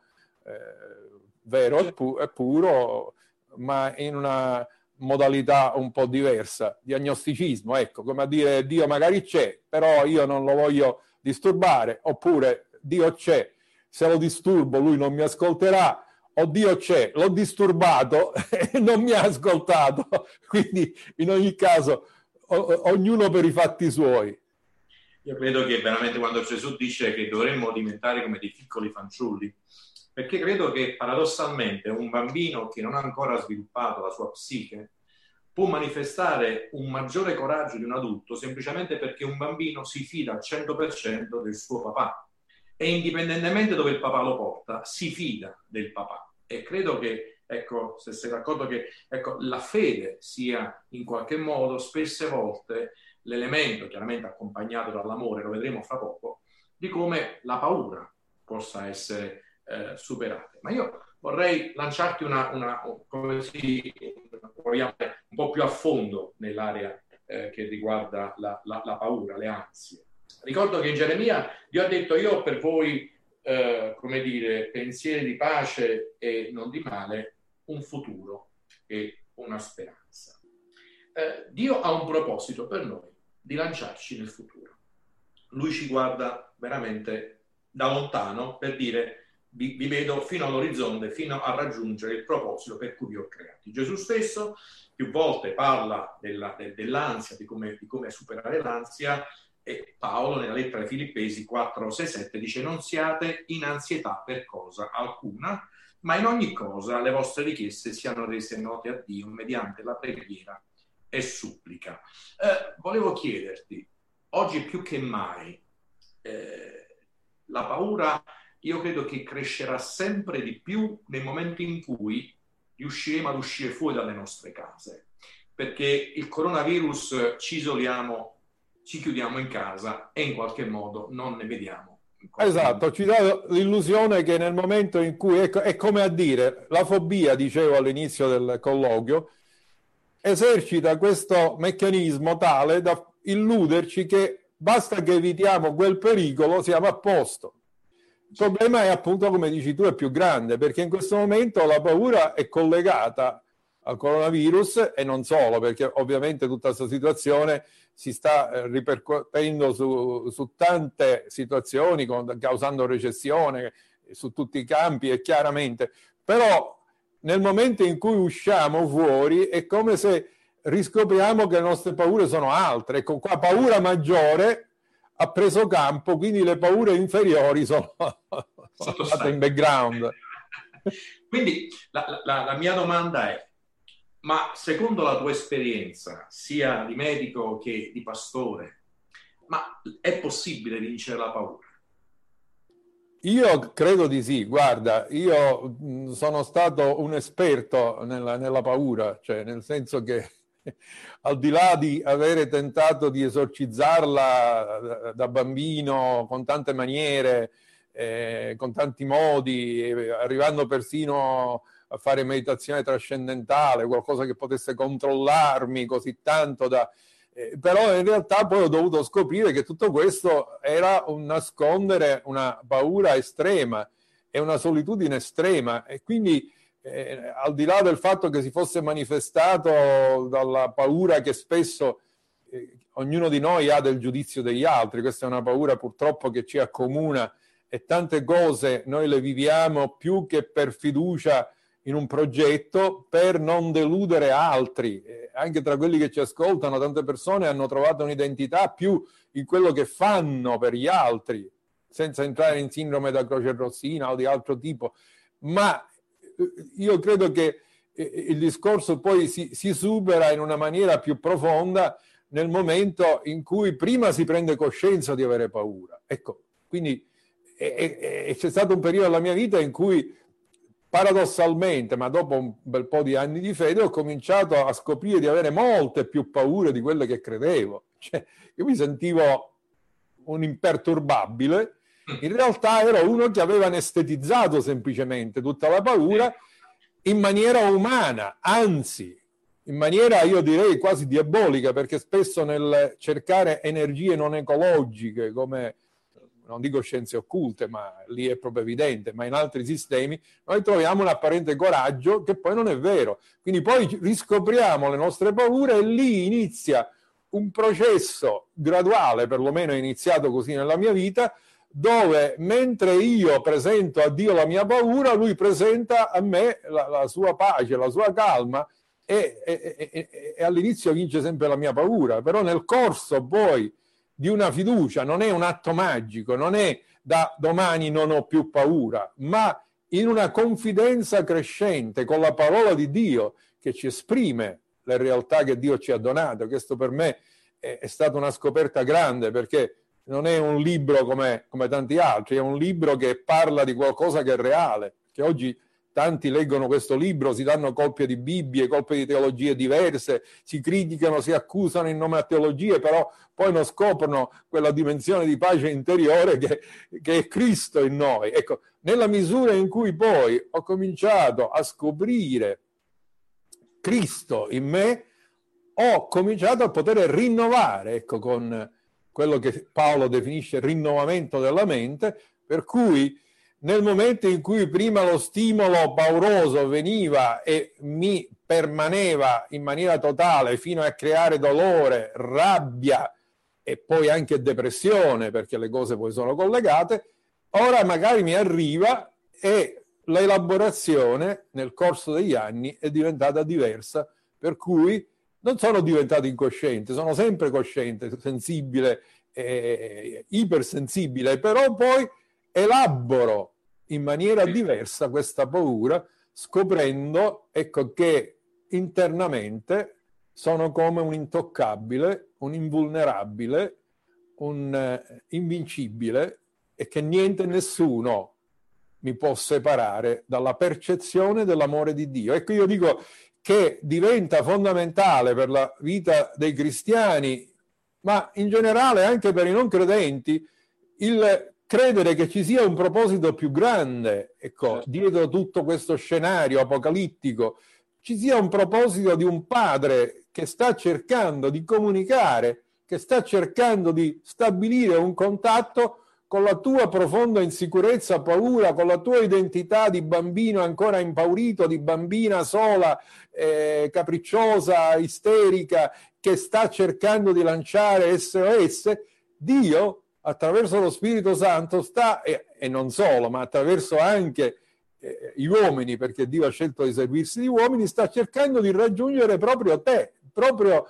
vero e puro, ma in una modalità un po' diversa di agnosticismo, ecco, come a dire: Dio magari c'è, però io non lo voglio disturbare, oppure Dio c'è, se lo disturbo lui non mi ascolterà, o Dio c'è, l'ho disturbato e non mi ha ascoltato. Quindi in ogni caso ognuno per i fatti suoi. Io credo che veramente quando Gesù dice che dovremmo diventare come dei piccoli fanciulli, perché credo che paradossalmente un bambino che non ha ancora sviluppato la sua psiche può manifestare un maggiore coraggio di un adulto semplicemente perché un bambino si fida al 100% del suo papà e indipendentemente dove il papà lo porta, si fida del papà. E credo che, ecco, se sei d'accordo che la fede sia in qualche modo spesse volte l'elemento, chiaramente accompagnato dall'amore, lo vedremo fra poco, di come la paura possa essere superata. Ma io vorrei lanciarti così, un po' più a fondo nell'area che riguarda la paura, le ansie. Ricordo che in Geremia Dio ha detto: io ho per voi, come dire, pensieri di pace e non di male, un futuro e una speranza. Dio ha un proposito per noi, di lanciarci nel futuro. Lui ci guarda veramente da lontano per dire: vi vedo fino all'orizzonte, fino a raggiungere il proposito per cui vi ho creati. Gesù stesso più volte parla dell'ansia, di come superare l'ansia, e Paolo nella lettera ai Filippesi 4, 6, 7 dice: non siate in ansietà per cosa alcuna, ma in ogni cosa le vostre richieste siano rese note a Dio mediante la preghiera e supplica. Volevo chiederti, oggi più che mai, la paura, io credo che crescerà sempre di più nel momento in cui riusciremo ad uscire fuori dalle nostre case, perché il coronavirus ci isoliamo, ci chiudiamo in casa e in qualche modo non ne vediamo. Esatto, ci dà l'illusione che nel momento in cui, è come a dire, la fobia, dicevo all'inizio del colloquio, esercita questo meccanismo tale da illuderci che basta che evitiamo quel pericolo, siamo a posto. Il problema è, appunto, come dici tu, è più grande, perché in questo momento la paura è collegata al coronavirus e non solo, perché ovviamente tutta questa situazione si sta ripercuotendo su tante situazioni, causando recessione su tutti i campi, e chiaramente. Però nel momento in cui usciamo fuori è come se riscopriamo che le nostre paure sono altre. Ecco qua, paura maggiore ha preso campo, quindi le paure inferiori sono state in background. Quindi la mia domanda è: ma secondo la tua esperienza, sia di medico che di pastore, ma è possibile vincere la paura? Io credo di sì. Guarda, io sono stato un esperto nella paura, cioè nel senso che al di là di avere tentato di esorcizzarla da bambino con tante maniere, con tanti modi, arrivando persino a fare meditazione trascendentale, qualcosa che potesse controllarmi così tanto però in realtà poi ho dovuto scoprire che tutto questo era un nascondere una paura estrema e una solitudine estrema, e quindi al di là del fatto che si fosse manifestato dalla paura che spesso ognuno di noi ha del giudizio degli altri. Questa è una paura purtroppo che ci accomuna, e tante cose noi le viviamo più che per fiducia in un progetto, per non deludere altri. Anche tra quelli che ci ascoltano, tante persone hanno trovato un'identità più in quello che fanno per gli altri, senza entrare in sindrome da croce rossina o di altro tipo. Ma io credo che il discorso poi si supera in una maniera più profonda nel momento in cui prima si prende coscienza di avere paura. Ecco, quindi c'è stato un periodo della mia vita in cui paradossalmente, ma dopo un bel po' di anni di fede, ho cominciato a scoprire di avere molte più paure di quelle che credevo. Cioè, io mi sentivo un imperturbabile, in realtà ero uno che aveva anestetizzato semplicemente tutta la paura in maniera umana, anzi, in maniera, io direi, quasi diabolica, perché spesso nel cercare energie non ecologiche, come, non dico scienze occulte, ma lì è proprio evidente, ma in altri sistemi, noi troviamo un apparente coraggio che poi non è vero. Quindi poi riscopriamo le nostre paure e lì inizia un processo graduale, perlomeno è iniziato così nella mia vita, dove mentre io presento a Dio la mia paura, lui presenta a me la sua pace, la sua calma, e all'inizio vince sempre la mia paura, però nel corso poi di una fiducia, non è un atto magico, non è da domani non ho più paura, ma in una confidenza crescente con la parola di Dio che ci esprime le realtà che Dio ci ha donato. Questo per me è stata una scoperta grande, perché non è un libro come tanti altri, è un libro che parla di qualcosa che è reale, che oggi tanti leggono questo libro, si danno colpe di Bibbie, colpe di teologie diverse, si criticano, si accusano in nome a teologie, però poi non scoprono quella dimensione di pace interiore che è Cristo in noi. Ecco, nella misura in cui poi ho cominciato a scoprire Cristo in me, ho cominciato a poter rinnovare, ecco, con quello che Paolo definisce rinnovamento della mente, per cui nel momento in cui prima lo stimolo pauroso veniva e mi permaneva in maniera totale fino a creare dolore, rabbia e poi anche depressione, perché le cose poi sono collegate, ora magari mi arriva e l'elaborazione nel corso degli anni è diventata diversa, per cui non sono diventato incosciente, sono sempre cosciente, sensibile, ipersensibile, però poi elaboro in maniera diversa questa paura, scoprendo, ecco, che internamente sono come un intoccabile, un invulnerabile, un invincibile, e che niente e nessuno mi può separare dalla percezione dell'amore di Dio. Ecco, io dico che diventa fondamentale per la vita dei cristiani, ma in generale anche per i non credenti, il credere che ci sia un proposito più grande, ecco, dietro tutto questo scenario apocalittico, ci sia un proposito di un padre che sta cercando di comunicare, che sta cercando di stabilire un contatto con la tua profonda insicurezza, paura, con la tua identità di bambino ancora impaurito, di bambina sola, capricciosa, isterica, che sta cercando di lanciare SOS. Dio, attraverso lo Spirito Santo, sta, e non solo, ma attraverso anche gli uomini, perché Dio ha scelto di servirsi di uomini, sta cercando di raggiungere proprio te, proprio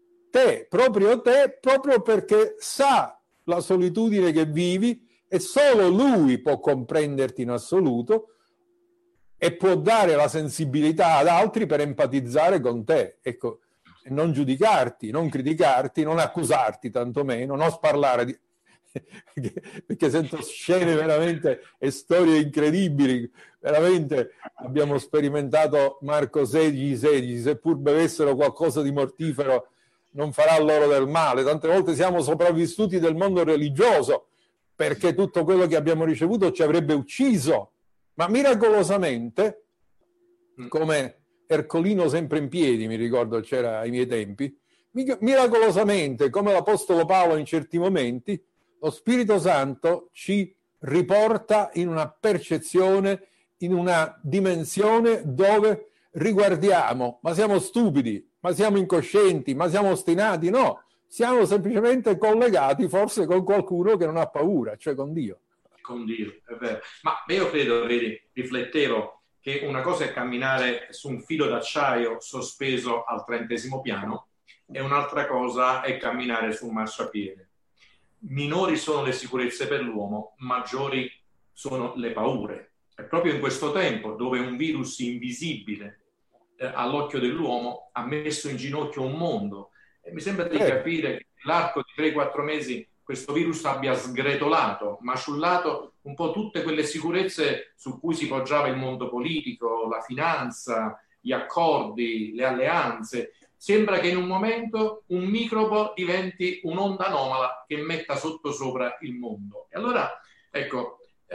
perché sa la solitudine che vivi, e solo Lui può comprenderti in assoluto e può dare la sensibilità ad altri per empatizzare con te, ecco, e non giudicarti, non criticarti, non accusarti, tantomeno, non sparlare di... perché sento scene veramente e storie incredibili. Veramente abbiamo sperimentato Marco 16,16, seppur bevessero qualcosa di mortifero non farà loro del male. Tante volte siamo sopravvissuti del mondo religioso perché tutto quello che abbiamo ricevuto ci avrebbe ucciso, ma miracolosamente, come Ercolino sempre in piedi, mi ricordo c'era ai miei tempi, miracolosamente, come l'Apostolo Paolo in certi momenti, lo Spirito Santo ci riporta in una percezione, in una dimensione dove riguardiamo, ma siamo stupidi, ma siamo incoscienti, ma siamo ostinati? No, siamo semplicemente collegati forse con qualcuno che non ha paura, cioè con Dio. Con Dio, è vero. Ma io credo, vedi, riflettevo che una cosa è camminare su un filo d'acciaio sospeso al 30° piano e un'altra cosa è camminare su un marciapiede. Minori sono le sicurezze per l'uomo, maggiori sono le paure. È proprio in questo tempo dove un virus invisibile all'occhio dell'uomo ha messo in ginocchio un mondo, e mi sembra di capire che nell'arco di 3-4 mesi questo virus abbia sgretolato, maciullato un po' tutte quelle sicurezze su cui si poggiava il mondo politico, la finanza, gli accordi, le alleanze. Sembra che in un momento un microbo diventi un'onda anomala che metta sottosopra il mondo. E allora, ecco,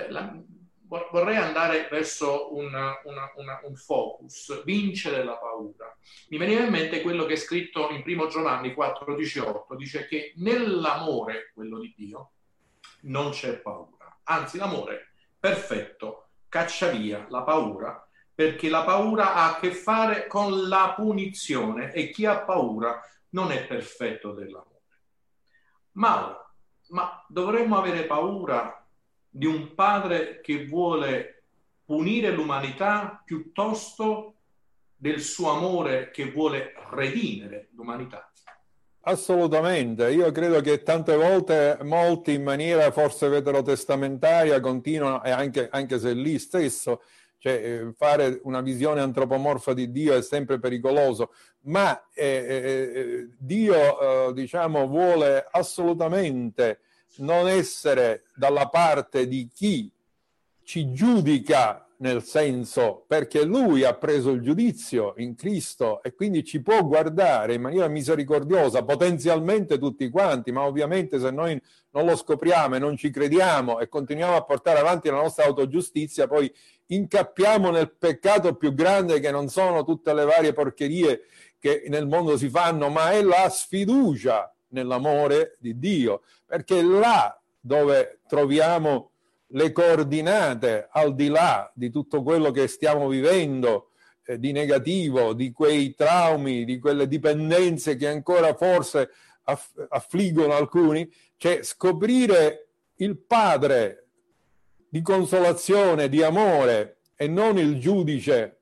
vorrei andare verso un focus, vincere la paura. Mi veniva in mente quello che è scritto in 1 Giovanni 4,18, dice che nell'amore, quello di Dio, non c'è paura. Anzi, l'amore perfetto caccia via la paura, perché la paura ha a che fare con la punizione e chi ha paura non è perfetto dell'amore. Ma dovremmo avere paura di un padre che vuole punire l'umanità piuttosto del suo amore che vuole redimere l'umanità? Assolutamente, io credo che tante volte molti in maniera forse veterotestamentaria continuano, e anche se lì stesso, cioè, fare una visione antropomorfa di Dio è sempre pericoloso, ma Dio diciamo vuole assolutamente non essere dalla parte di chi ci giudica, nel senso, perché lui ha preso il giudizio in Cristo e quindi ci può guardare in maniera misericordiosa, potenzialmente tutti quanti, ma ovviamente se noi non lo scopriamo e non ci crediamo e continuiamo a portare avanti la nostra autogiustizia, poi incappiamo nel peccato più grande, che non sono tutte le varie porcherie che nel mondo si fanno, ma è la sfiducia nell'amore di Dio, perché è là dove troviamo le coordinate, al di là di tutto quello che stiamo vivendo di negativo, di quei traumi, di quelle dipendenze che ancora forse affliggono alcuni, cioè scoprire il Padre di consolazione, di amore, e non il giudice,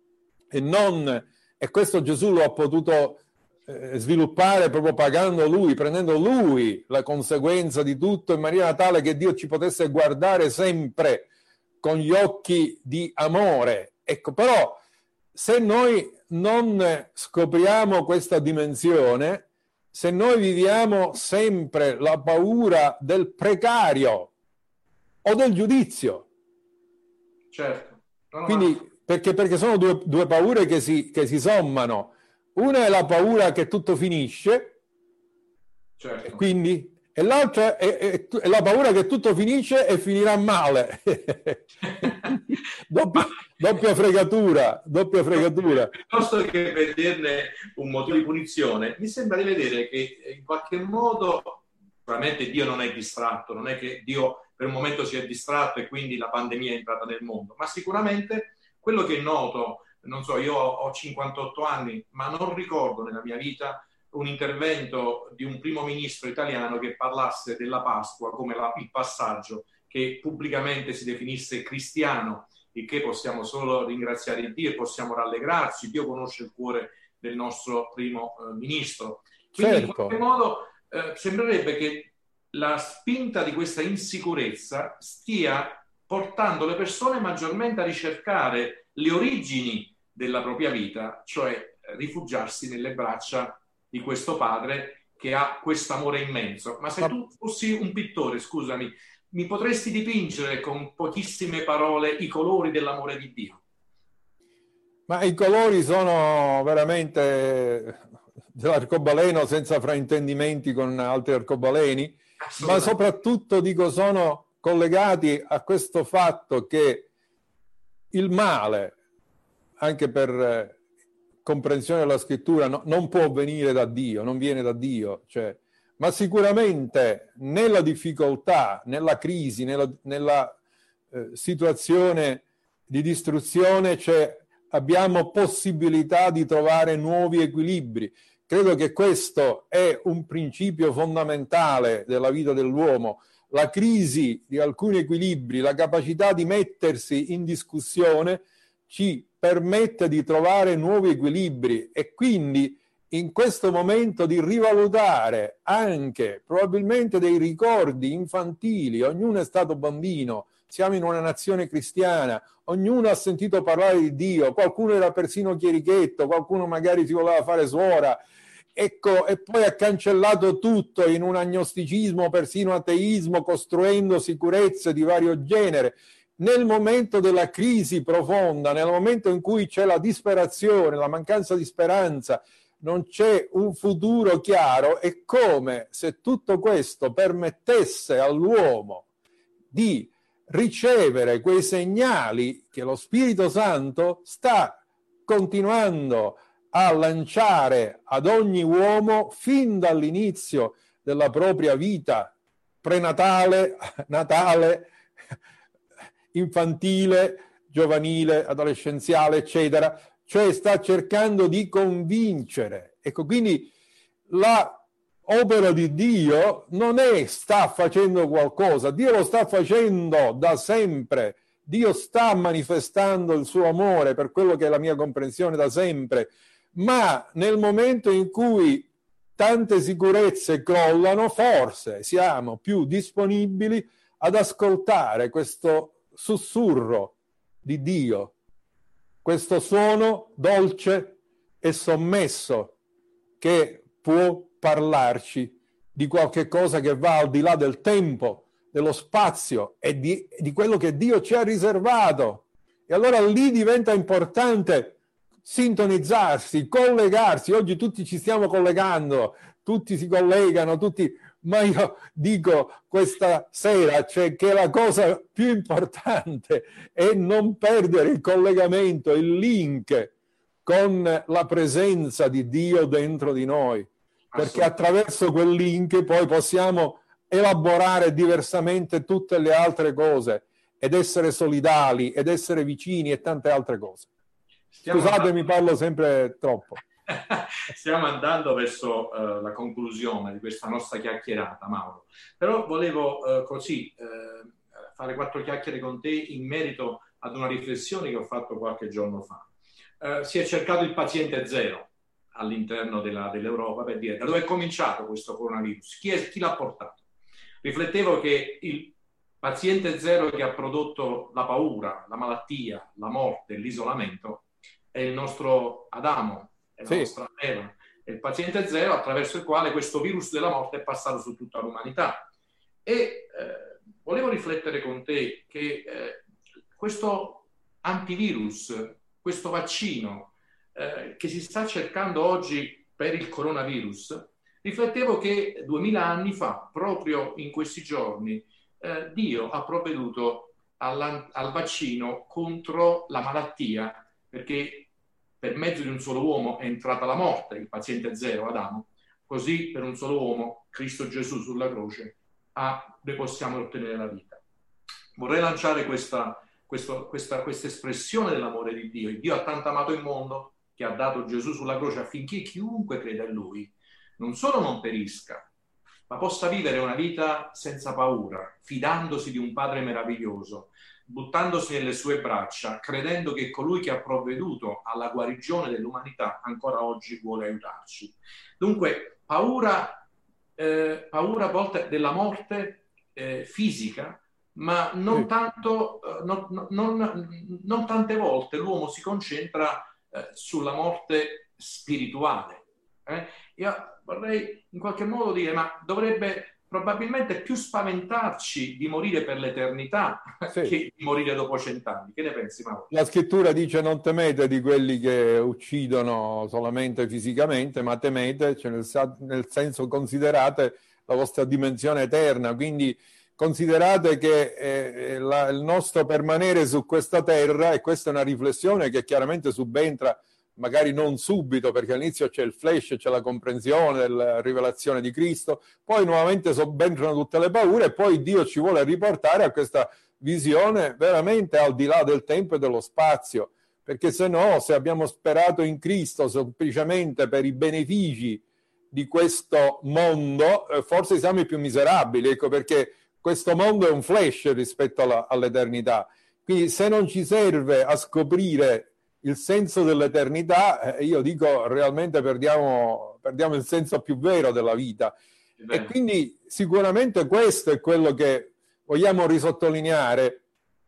e questo Gesù lo ha potuto sviluppare proprio pagando lui, prendendo lui la conseguenza di tutto, in maniera tale che Dio ci potesse guardare sempre con gli occhi di amore. Ecco, però se noi non scopriamo questa dimensione, se noi viviamo sempre la paura del precario o del giudizio, certo. quindi perché sono due paure che si sommano. Una è la paura che tutto finisce, certo. e l'altra è la paura che tutto finisce e finirà male. doppia fregatura. Piuttosto che vederne un motivo di punizione, mi sembra di vedere che in qualche modo, sicuramente Dio non è distratto, non è che Dio per un momento si è distratto e quindi la pandemia è entrata nel mondo, ma sicuramente quello che noto, non so, io ho 58 anni, ma non ricordo nella mia vita un intervento di un primo ministro italiano che parlasse della Pasqua come il passaggio, che pubblicamente si definisse cristiano, il che possiamo solo ringraziare Dio e possiamo rallegrarci. Dio conosce il cuore del nostro primo ministro. Quindi certo. In qualche modo sembrerebbe che la spinta di questa insicurezza stia portando le persone maggiormente a ricercare le origini della propria vita, cioè rifugiarsi nelle braccia di questo padre che ha questo amore immenso. Ma se tu fossi un pittore, scusami, mi potresti dipingere con pochissime parole i colori dell'amore di Dio? Ma i colori sono veramente dell'arcobaleno senza fraintendimenti con altri arcobaleni, ma soprattutto dico sono collegati a questo fatto che il male, anche per comprensione della scrittura, non può venire da Dio, non viene da Dio, cioè, ma sicuramente nella difficoltà, nella crisi, nella situazione di distruzione abbiamo possibilità di trovare nuovi equilibri. Credo che questo è un principio fondamentale della vita dell'uomo. La crisi di alcuni equilibri, la capacità di mettersi in discussione ci permette di trovare nuovi equilibri e quindi in questo momento di rivalutare anche probabilmente dei ricordi infantili. Ognuno è stato bambino, siamo in una nazione cristiana, ognuno ha sentito parlare di Dio, qualcuno era persino chierichetto, qualcuno magari si voleva fare suora, ecco, e poi ha cancellato tutto in un agnosticismo, persino ateismo, costruendo sicurezze di vario genere. Nel momento della crisi profonda, nel momento in cui c'è la disperazione, la mancanza di speranza, non c'è un futuro chiaro, è come se tutto questo permettesse all'uomo di ricevere quei segnali che lo Spirito Santo sta continuando a lanciare ad ogni uomo fin dall'inizio della propria vita prenatale, natale, infantile, giovanile, adolescenziale, eccetera, cioè sta cercando di convincere. Ecco, quindi la opera di Dio non è sta facendo qualcosa, Dio lo sta facendo da sempre, Dio sta manifestando il suo amore, per quello che è la mia comprensione, da sempre, ma nel momento in cui tante sicurezze crollano, forse siamo più disponibili ad ascoltare questo sussurro di Dio, questo suono dolce e sommesso che può parlarci di qualche cosa che va al di là del tempo, dello spazio e di quello che Dio ci ha riservato. E allora lì diventa importante sintonizzarsi, collegarsi. Oggi tutti ci stiamo collegando, tutti si collegano, ma io dico questa sera, cioè, che la cosa più importante è non perdere il collegamento, il link con la presenza di Dio dentro di noi, perché attraverso quel link poi possiamo elaborare diversamente tutte le altre cose ed essere solidali ed essere vicini e tante altre cose. Scusatemi, parlo sempre troppo. Stiamo andando verso la conclusione di questa nostra chiacchierata, Mauro. Però volevo fare 4 chiacchiere con te in merito ad una riflessione che ho fatto qualche giorno fa. Si è cercato il paziente zero all'interno dell'Europa, per dire da dove è cominciato questo coronavirus, chi l'ha portato. Riflettevo che il paziente zero che ha prodotto la paura, la malattia, la morte, l'isolamento è il nostro Adamo, è la nostra Eva, è il paziente zero attraverso il quale questo virus della morte è passato su tutta l'umanità. E volevo riflettere con te che questo antivirus, questo vaccino che si sta cercando oggi per il coronavirus, riflettevo che 2000 anni fa, proprio in questi giorni, Dio ha provveduto al vaccino contro la malattia, perché per mezzo di un solo uomo è entrata la morte, il paziente zero, Adamo, così per un solo uomo, Cristo Gesù sulla croce, noi possiamo ottenere la vita. Vorrei lanciare questa espressione dell'amore di Dio. Il Dio ha tanto amato il mondo che ha dato Gesù sulla croce affinché chiunque creda in Lui non solo non perisca, ma possa vivere una vita senza paura, fidandosi di un Padre meraviglioso, buttandosi nelle sue braccia, credendo che colui che ha provveduto alla guarigione dell'umanità ancora oggi vuole aiutarci. Dunque, paura a volte della morte fisica, ma non tanto, non tante volte l'uomo si concentra sulla morte spirituale. Io vorrei in qualche modo dire, ma dovrebbe probabilmente più spaventarci di morire per l'eternità che di morire dopo 100 anni. Che ne pensi, Mauro? La scrittura dice: non temete di quelli che uccidono solamente fisicamente, ma temete, cioè nel senso, considerate la vostra dimensione eterna. Quindi considerate che il nostro permanere su questa terra, e questa è una riflessione che chiaramente subentra magari non subito, perché all'inizio c'è il flash, c'è la comprensione della rivelazione di Cristo, poi nuovamente subentrano tutte le paure e poi Dio ci vuole riportare a questa visione veramente al di là del tempo e dello spazio, perché se no, se abbiamo sperato in Cristo semplicemente per i benefici di questo mondo, forse siamo i più miserabili, ecco, perché questo mondo è un flash rispetto all'eternità. Quindi se non ci serve a scoprire il senso dell'eternità, io dico realmente perdiamo il senso più vero della vita. E quindi sicuramente questo è quello che vogliamo risottolineare.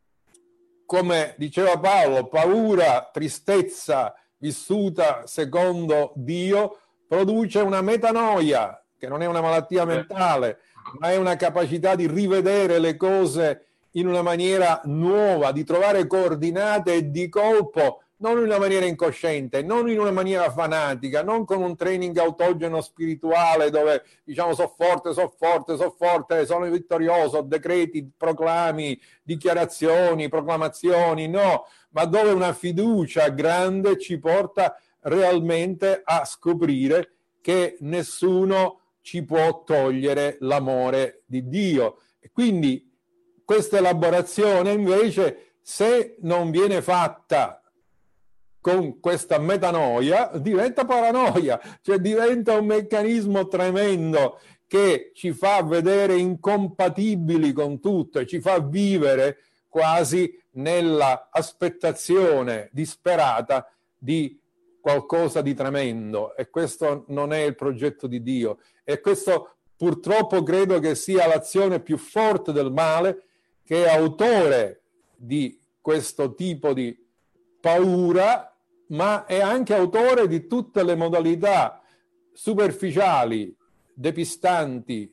Come diceva Paolo, paura, tristezza vissuta secondo Dio produce una metanoia, che non è una malattia mentale, ma è una capacità di rivedere le cose in una maniera nuova, di trovare coordinate e di colpo, non in una maniera incosciente, non in una maniera fanatica, non con un training autogeno spirituale dove diciamo so forte, sono vittorioso, decreti, proclami, dichiarazioni, proclamazioni, no, ma dove una fiducia grande ci porta realmente a scoprire che nessuno ci può togliere l'amore di Dio. E quindi questa elaborazione invece, se non viene fatta con questa metanoia, diventa paranoia, cioè diventa un meccanismo tremendo che ci fa vedere incompatibili con tutto e ci fa vivere quasi nella aspettazione disperata di qualcosa di tremendo, e questo non è il progetto di Dio, e questo purtroppo credo che sia l'azione più forte del male, che è autore di questo tipo di paura, ma è anche autore di tutte le modalità superficiali, depistanti,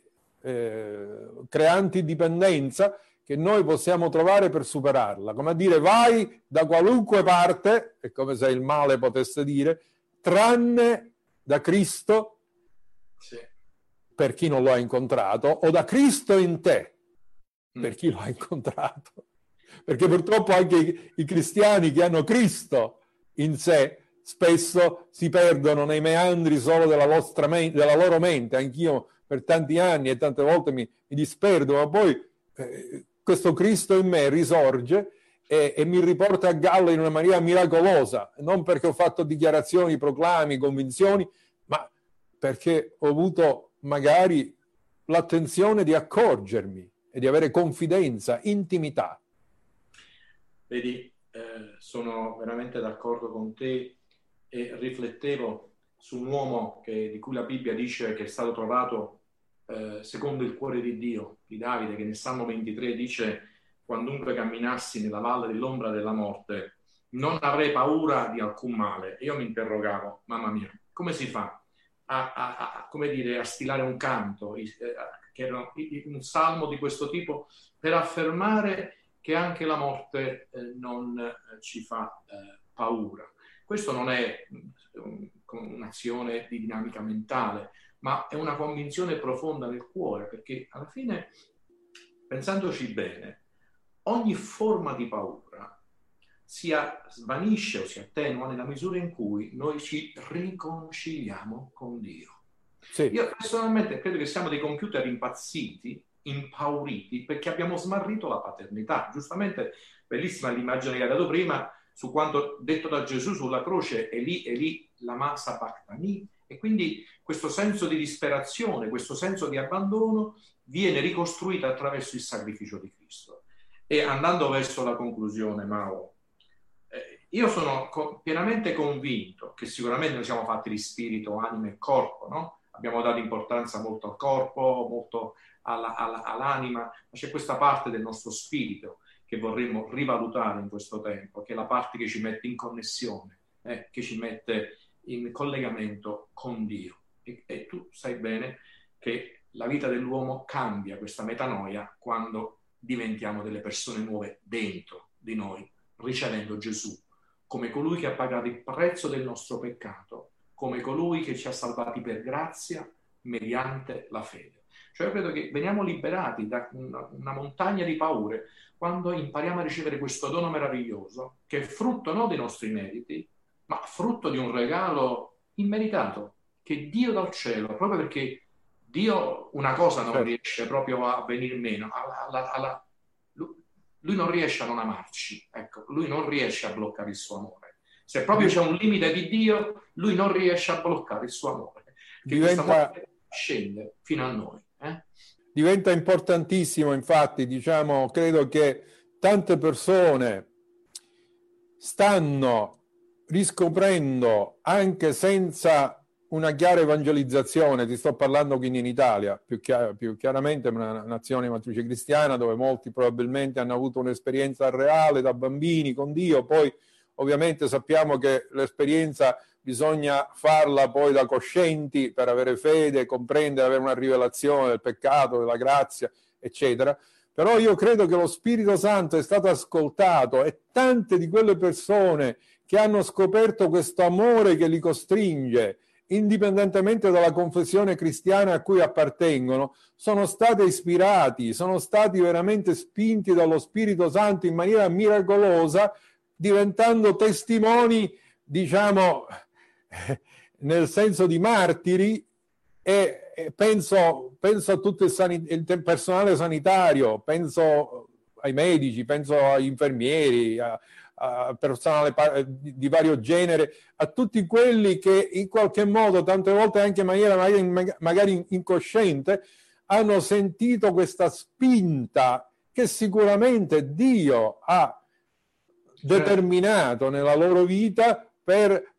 creanti dipendenza, che noi possiamo trovare per superarla. Come a dire, vai da qualunque parte, è come se il male potesse dire, tranne da Cristo, Sì. per chi non lo ha incontrato, o da Cristo in te, per chi lo ha incontrato. Perché purtroppo anche i cristiani che hanno Cristo in sé spesso si perdono nei meandri solo della loro mente. Anch'io per tanti anni e tante volte mi disperdo, ma poi questo Cristo in me risorge e mi riporta a galla in una maniera miracolosa, non perché ho fatto dichiarazioni, proclami, convinzioni, ma perché ho avuto magari l'attenzione di accorgermi e di avere confidenza, intimità. Vedi, sono veramente d'accordo con te, e riflettevo su un uomo di cui la Bibbia dice che è stato trovato secondo il cuore di Dio, di Davide, che nel Salmo 23 dice: quandunque camminassi nella valle dell'ombra della morte non avrei paura di alcun male. E io mi interrogavo, mamma mia, come si fa come dire, a stilare un canto, che era un salmo di questo tipo, per affermare che anche la morte non ci fa paura. Questo non è un'azione di dinamica mentale, ma è una convinzione profonda nel cuore, perché alla fine, pensandoci bene, ogni forma di paura svanisce o si attenua nella misura in cui noi ci riconciliamo con Dio. Sì. Io personalmente credo che siamo dei computer impazziti, impauriti, perché abbiamo smarrito la paternità. Giustamente, bellissima l'immagine che hai dato prima su quanto detto da Gesù sulla croce: Eli, lama sabachthani. E quindi questo senso di disperazione, questo senso di abbandono viene ricostruito attraverso il sacrificio di Cristo. E andando verso la conclusione, Mao, io sono pienamente convinto che sicuramente noi siamo fatti di spirito, anima e corpo, no? Abbiamo dato importanza molto al corpo, molto all'anima, ma c'è questa parte del nostro spirito che vorremmo rivalutare in questo tempo, che è la parte che ci mette in connessione, che ci mette in collegamento con Dio. E tu sai bene che la vita dell'uomo cambia, questa metanoia, quando diventiamo delle persone nuove dentro di noi, ricevendo Gesù come colui che ha pagato il prezzo del nostro peccato, come colui che ci ha salvati per grazia mediante la fede. Cioè, io credo che veniamo liberati da una montagna di paure quando impariamo a ricevere questo dono meraviglioso, che è frutto non dei nostri meriti, ma frutto di un regalo immeritato che Dio dal cielo, proprio perché Dio una cosa non riesce proprio a venir meno, lui non riesce a non amarci, ecco, lui non riesce a bloccare il suo amore. Se proprio c'è un limite di Dio, lui non riesce a bloccare il suo amore, che questo amore scende fino a noi. Diventa importantissimo, infatti, diciamo, credo che tante persone stanno riscoprendo, anche senza una chiara evangelizzazione, ti sto parlando quindi in Italia, più chiaramente una nazione matrice cristiana, dove molti probabilmente hanno avuto un'esperienza reale da bambini con Dio. Poi ovviamente sappiamo che l'esperienza bisogna farla poi da coscienti per avere fede, comprendere, avere una rivelazione del peccato, della grazia, eccetera. Però io credo che lo Spirito Santo è stato ascoltato, e tante di quelle persone che hanno scoperto questo amore che li costringe, indipendentemente dalla confessione cristiana a cui appartengono, sono state ispirati, sono stati veramente spinti dallo Spirito Santo in maniera miracolosa, diventando testimoni, diciamo, nel senso di martiri. E penso a tutto il personale sanitario, penso ai medici, penso agli infermieri, a personale di vario genere, a tutti quelli che in qualche modo, tante volte anche in maniera magari incosciente, hanno sentito questa spinta che sicuramente Dio ha determinato nella loro vita per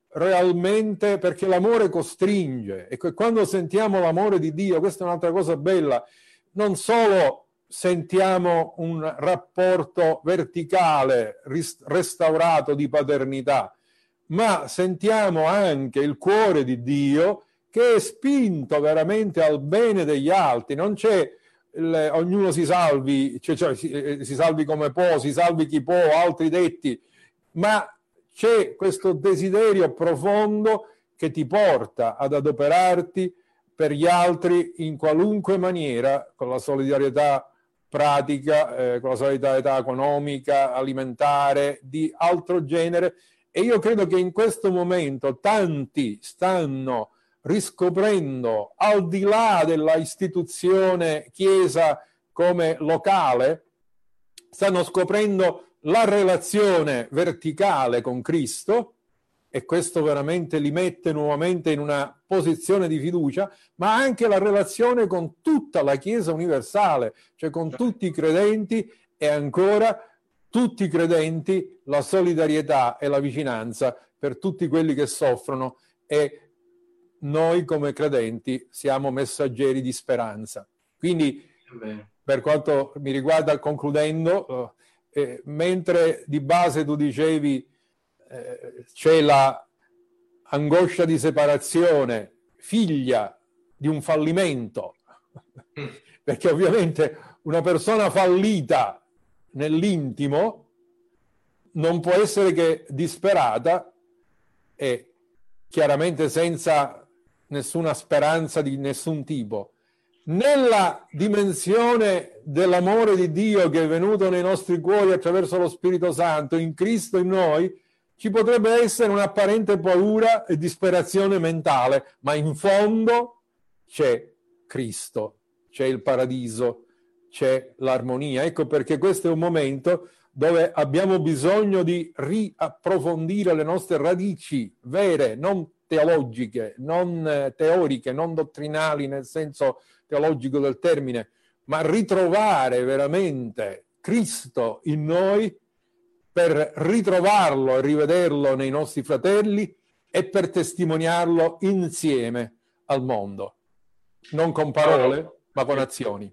realmente, perché l'amore costringe, e quando sentiamo l'amore di Dio, questa è un'altra cosa bella, non solo sentiamo un rapporto verticale restaurato di paternità, ma sentiamo anche il cuore di Dio che è spinto veramente al bene degli altri. Non c'è ognuno si salvi, si salvi come può, si salvi chi può, altri detti, ma c'è questo desiderio profondo che ti porta ad adoperarti per gli altri in qualunque maniera, con la solidarietà pratica, con la solidarietà economica, alimentare, di altro genere. E io credo che in questo momento tanti stanno riscoprendo, al di là della istituzione Chiesa come locale, stanno scoprendo la relazione verticale con Cristo, e questo veramente li mette nuovamente in una posizione di fiducia, ma anche la relazione con tutta la Chiesa universale, cioè con tutti i credenti, e ancora tutti i credenti, la solidarietà e la vicinanza per tutti quelli che soffrono, e noi come credenti siamo messaggeri di speranza. Quindi, per quanto mi riguarda, concludendo, mentre di base tu dicevi c'è la angoscia di separazione, figlia di un fallimento, perché ovviamente una persona fallita nell'intimo non può essere che disperata e chiaramente senza nessuna speranza di nessun tipo. Nella dimensione dell'amore di Dio che è venuto nei nostri cuori attraverso lo Spirito Santo, in Cristo in noi, ci potrebbe essere un'apparente paura e disperazione mentale, ma in fondo c'è Cristo, c'è il paradiso, c'è l'armonia. Ecco perché questo è un momento dove abbiamo bisogno di riapprofondire le nostre radici vere, non teologiche, non teoriche, non dottrinali nel senso teologico del termine, ma ritrovare veramente Cristo in noi, per ritrovarlo e rivederlo nei nostri fratelli e per testimoniarlo insieme al mondo, non con parole, ma con azioni.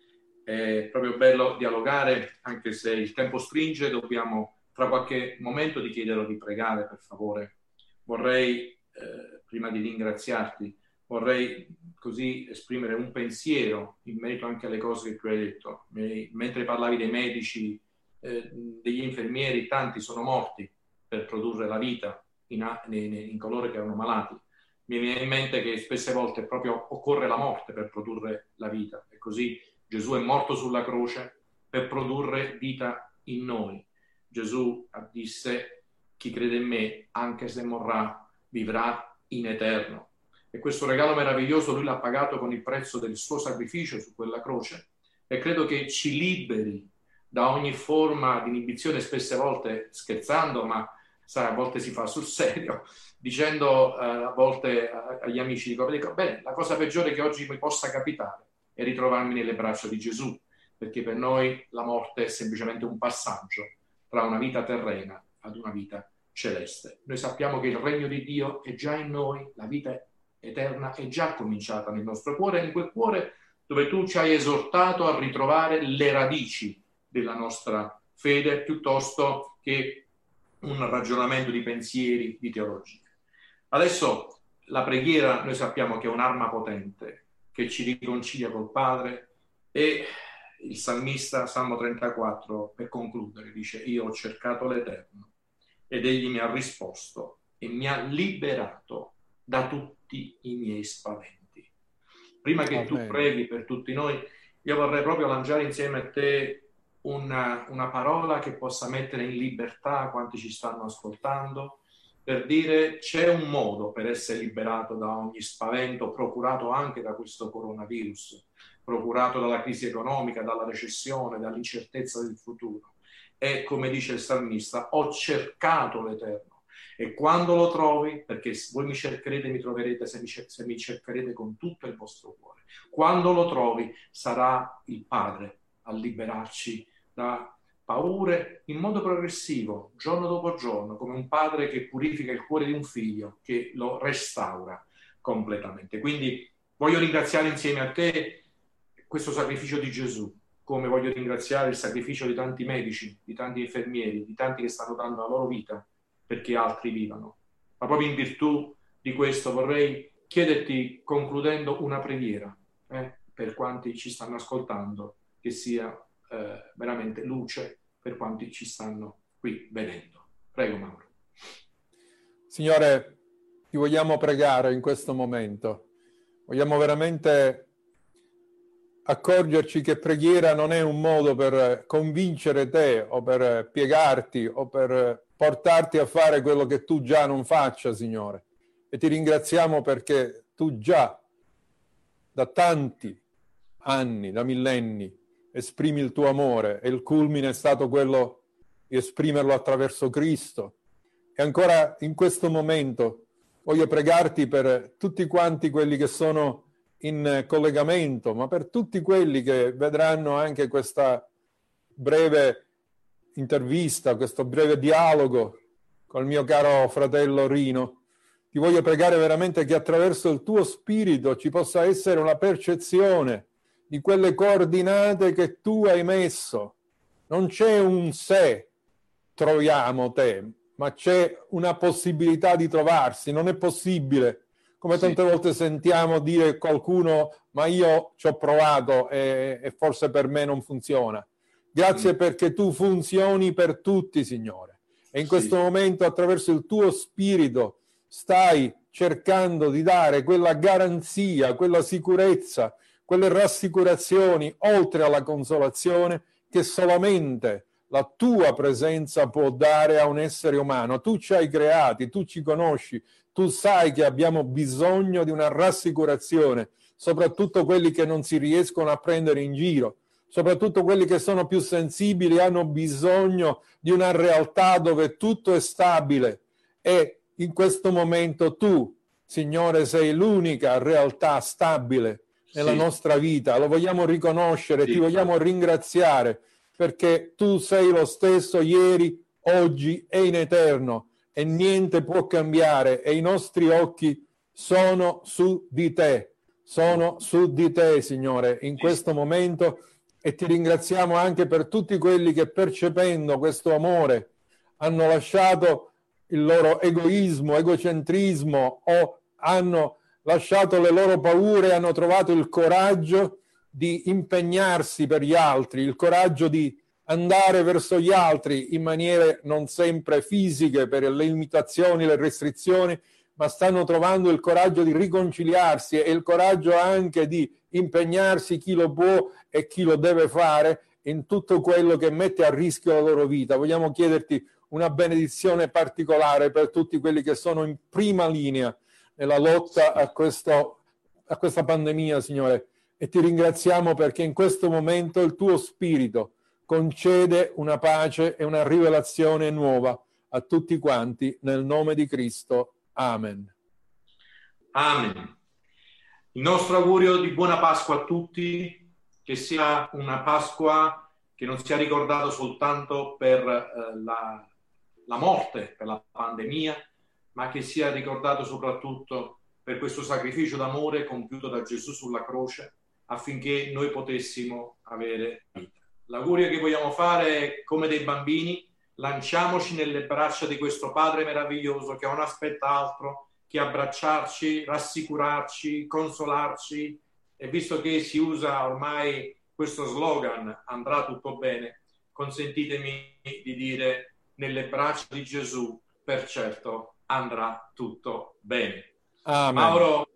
È proprio bello dialogare, anche se il tempo stringe, dobbiamo fra qualche momento di chiederlo di pregare, per favore. Vorrei, prima di ringraziarti, vorrei così esprimere un pensiero in merito anche alle cose che tu hai detto. Mentre parlavi dei medici, degli infermieri, tanti sono morti per produrre la vita in coloro che erano malati. Mi viene in mente che spesse volte proprio occorre la morte per produrre la vita, e così Gesù è morto sulla croce per produrre vita in noi. Gesù disse: chi crede in me, anche se morrà, vivrà in eterno. E questo regalo meraviglioso lui l'ha pagato con il prezzo del suo sacrificio su quella croce, e credo che ci liberi da ogni forma di inibizione, spesse volte scherzando, ma sai, a volte si fa sul serio, dicendo a volte agli amici, dico, bene, la cosa peggiore che oggi mi possa capitare è ritrovarmi nelle braccia di Gesù, perché per noi la morte è semplicemente un passaggio tra una vita terrena ad una vita celeste. Noi sappiamo che il regno di Dio è già in noi, la vita eterna è già cominciata nel nostro cuore, in quel cuore dove tu ci hai esortato a ritrovare le radici della nostra fede, piuttosto che un ragionamento di pensieri, di teologia. Adesso la preghiera noi sappiamo che è un'arma potente che ci riconcilia col Padre, e il salmista, Salmo 34, per concludere, dice: io ho cercato l'Eterno ed egli mi ha risposto e mi ha liberato da tutti i miei spaventi. Prima che tu preghi per tutti noi, io vorrei proprio lanciare insieme a te una parola che possa mettere in libertà quanti ci stanno ascoltando, per dire: c'è un modo per essere liberato da ogni spavento procurato anche da questo coronavirus, procurato dalla crisi economica, dalla recessione, dall'incertezza del futuro. E come dice il salmista: ho cercato l'Eterno, e quando lo trovi, perché voi mi cercherete, mi troverete se mi cercherete con tutto il vostro cuore, quando lo trovi sarà il Padre a liberarci da paure in modo progressivo, giorno dopo giorno, come un padre che purifica il cuore di un figlio, che lo restaura completamente. Quindi voglio ringraziare insieme a te questo sacrificio di Gesù, come voglio ringraziare il sacrificio di tanti medici, di tanti infermieri, di tanti che stanno dando la loro vita perché altri vivano. Ma proprio in virtù di questo vorrei chiederti, concludendo, una preghiera per quanti ci stanno ascoltando, che sia veramente luce per quanti ci stanno qui vedendo. Prego, Mauro. Signore, ti vogliamo pregare in questo momento. Vogliamo veramente accorgerci che preghiera non è un modo per convincere te o per piegarti o per portarti a fare quello che tu già non faccia, Signore. E ti ringraziamo perché tu già da tanti anni, da millenni, esprimi il tuo amore e il culmine è stato quello di esprimerlo attraverso Cristo. E ancora in questo momento voglio pregarti per tutti quanti quelli che sono in collegamento, ma per tutti quelli che vedranno anche questa breve intervista, questo breve dialogo con il mio caro fratello Rino. Ti voglio pregare veramente che attraverso il tuo spirito ci possa essere una percezione di quelle coordinate che tu hai messo. Non c'è un se troviamo te, ma c'è una possibilità di trovarsi. Non è possibile, come tante volte sentiamo dire qualcuno, ma io ci ho provato e forse per me non funziona. Grazie perché tu funzioni per tutti, Signore. E in questo momento, attraverso il tuo spirito, stai cercando di dare quella garanzia, quella sicurezza, quelle rassicurazioni, oltre alla consolazione, che solamente la tua presenza può dare a un essere umano. Tu ci hai creati, tu ci conosci, tu sai che abbiamo bisogno di una rassicurazione, soprattutto quelli che non si riescono a prendere in giro, soprattutto quelli che sono più sensibili hanno bisogno di una realtà dove tutto è stabile. E in questo momento tu, Signore, sei l'unica realtà stabile nella nostra vita. Lo vogliamo riconoscere, ti vogliamo ringraziare perché tu sei lo stesso ieri, oggi e in eterno e niente può cambiare e i nostri occhi sono su di te, Signore, in questo momento, e ti ringraziamo anche per tutti quelli che percependo questo amore hanno lasciato il loro egoismo, egocentrismo o hanno lasciato le loro paure e hanno trovato il coraggio di impegnarsi per gli altri, il coraggio di andare verso gli altri in maniere non sempre fisiche per le limitazioni, le restrizioni, ma stanno trovando il coraggio di riconciliarsi e il coraggio anche di impegnarsi chi lo può e chi lo deve fare in tutto quello che mette a rischio la loro vita. Vogliamo chiederti una benedizione particolare per tutti quelli che sono in prima linea nella lotta a questa pandemia, Signore, e ti ringraziamo perché in questo momento il tuo Spirito concede una pace e una rivelazione nuova a tutti quanti, nel nome di Cristo. Amen. Amen. Il nostro augurio di buona Pasqua a tutti, che sia una Pasqua che non sia ricordata soltanto per la morte, per la pandemia, ma che sia ricordato soprattutto per questo sacrificio d'amore compiuto da Gesù sulla croce affinché noi potessimo avere vita. L'augurio che vogliamo fare è, come dei bambini, lanciamoci nelle braccia di questo Padre meraviglioso che non aspetta altro che abbracciarci, rassicurarci, consolarci, e visto che si usa ormai questo slogan andrà tutto bene, consentitemi di dire nelle braccia di Gesù per certo andrà tutto bene. Amen. Mauro,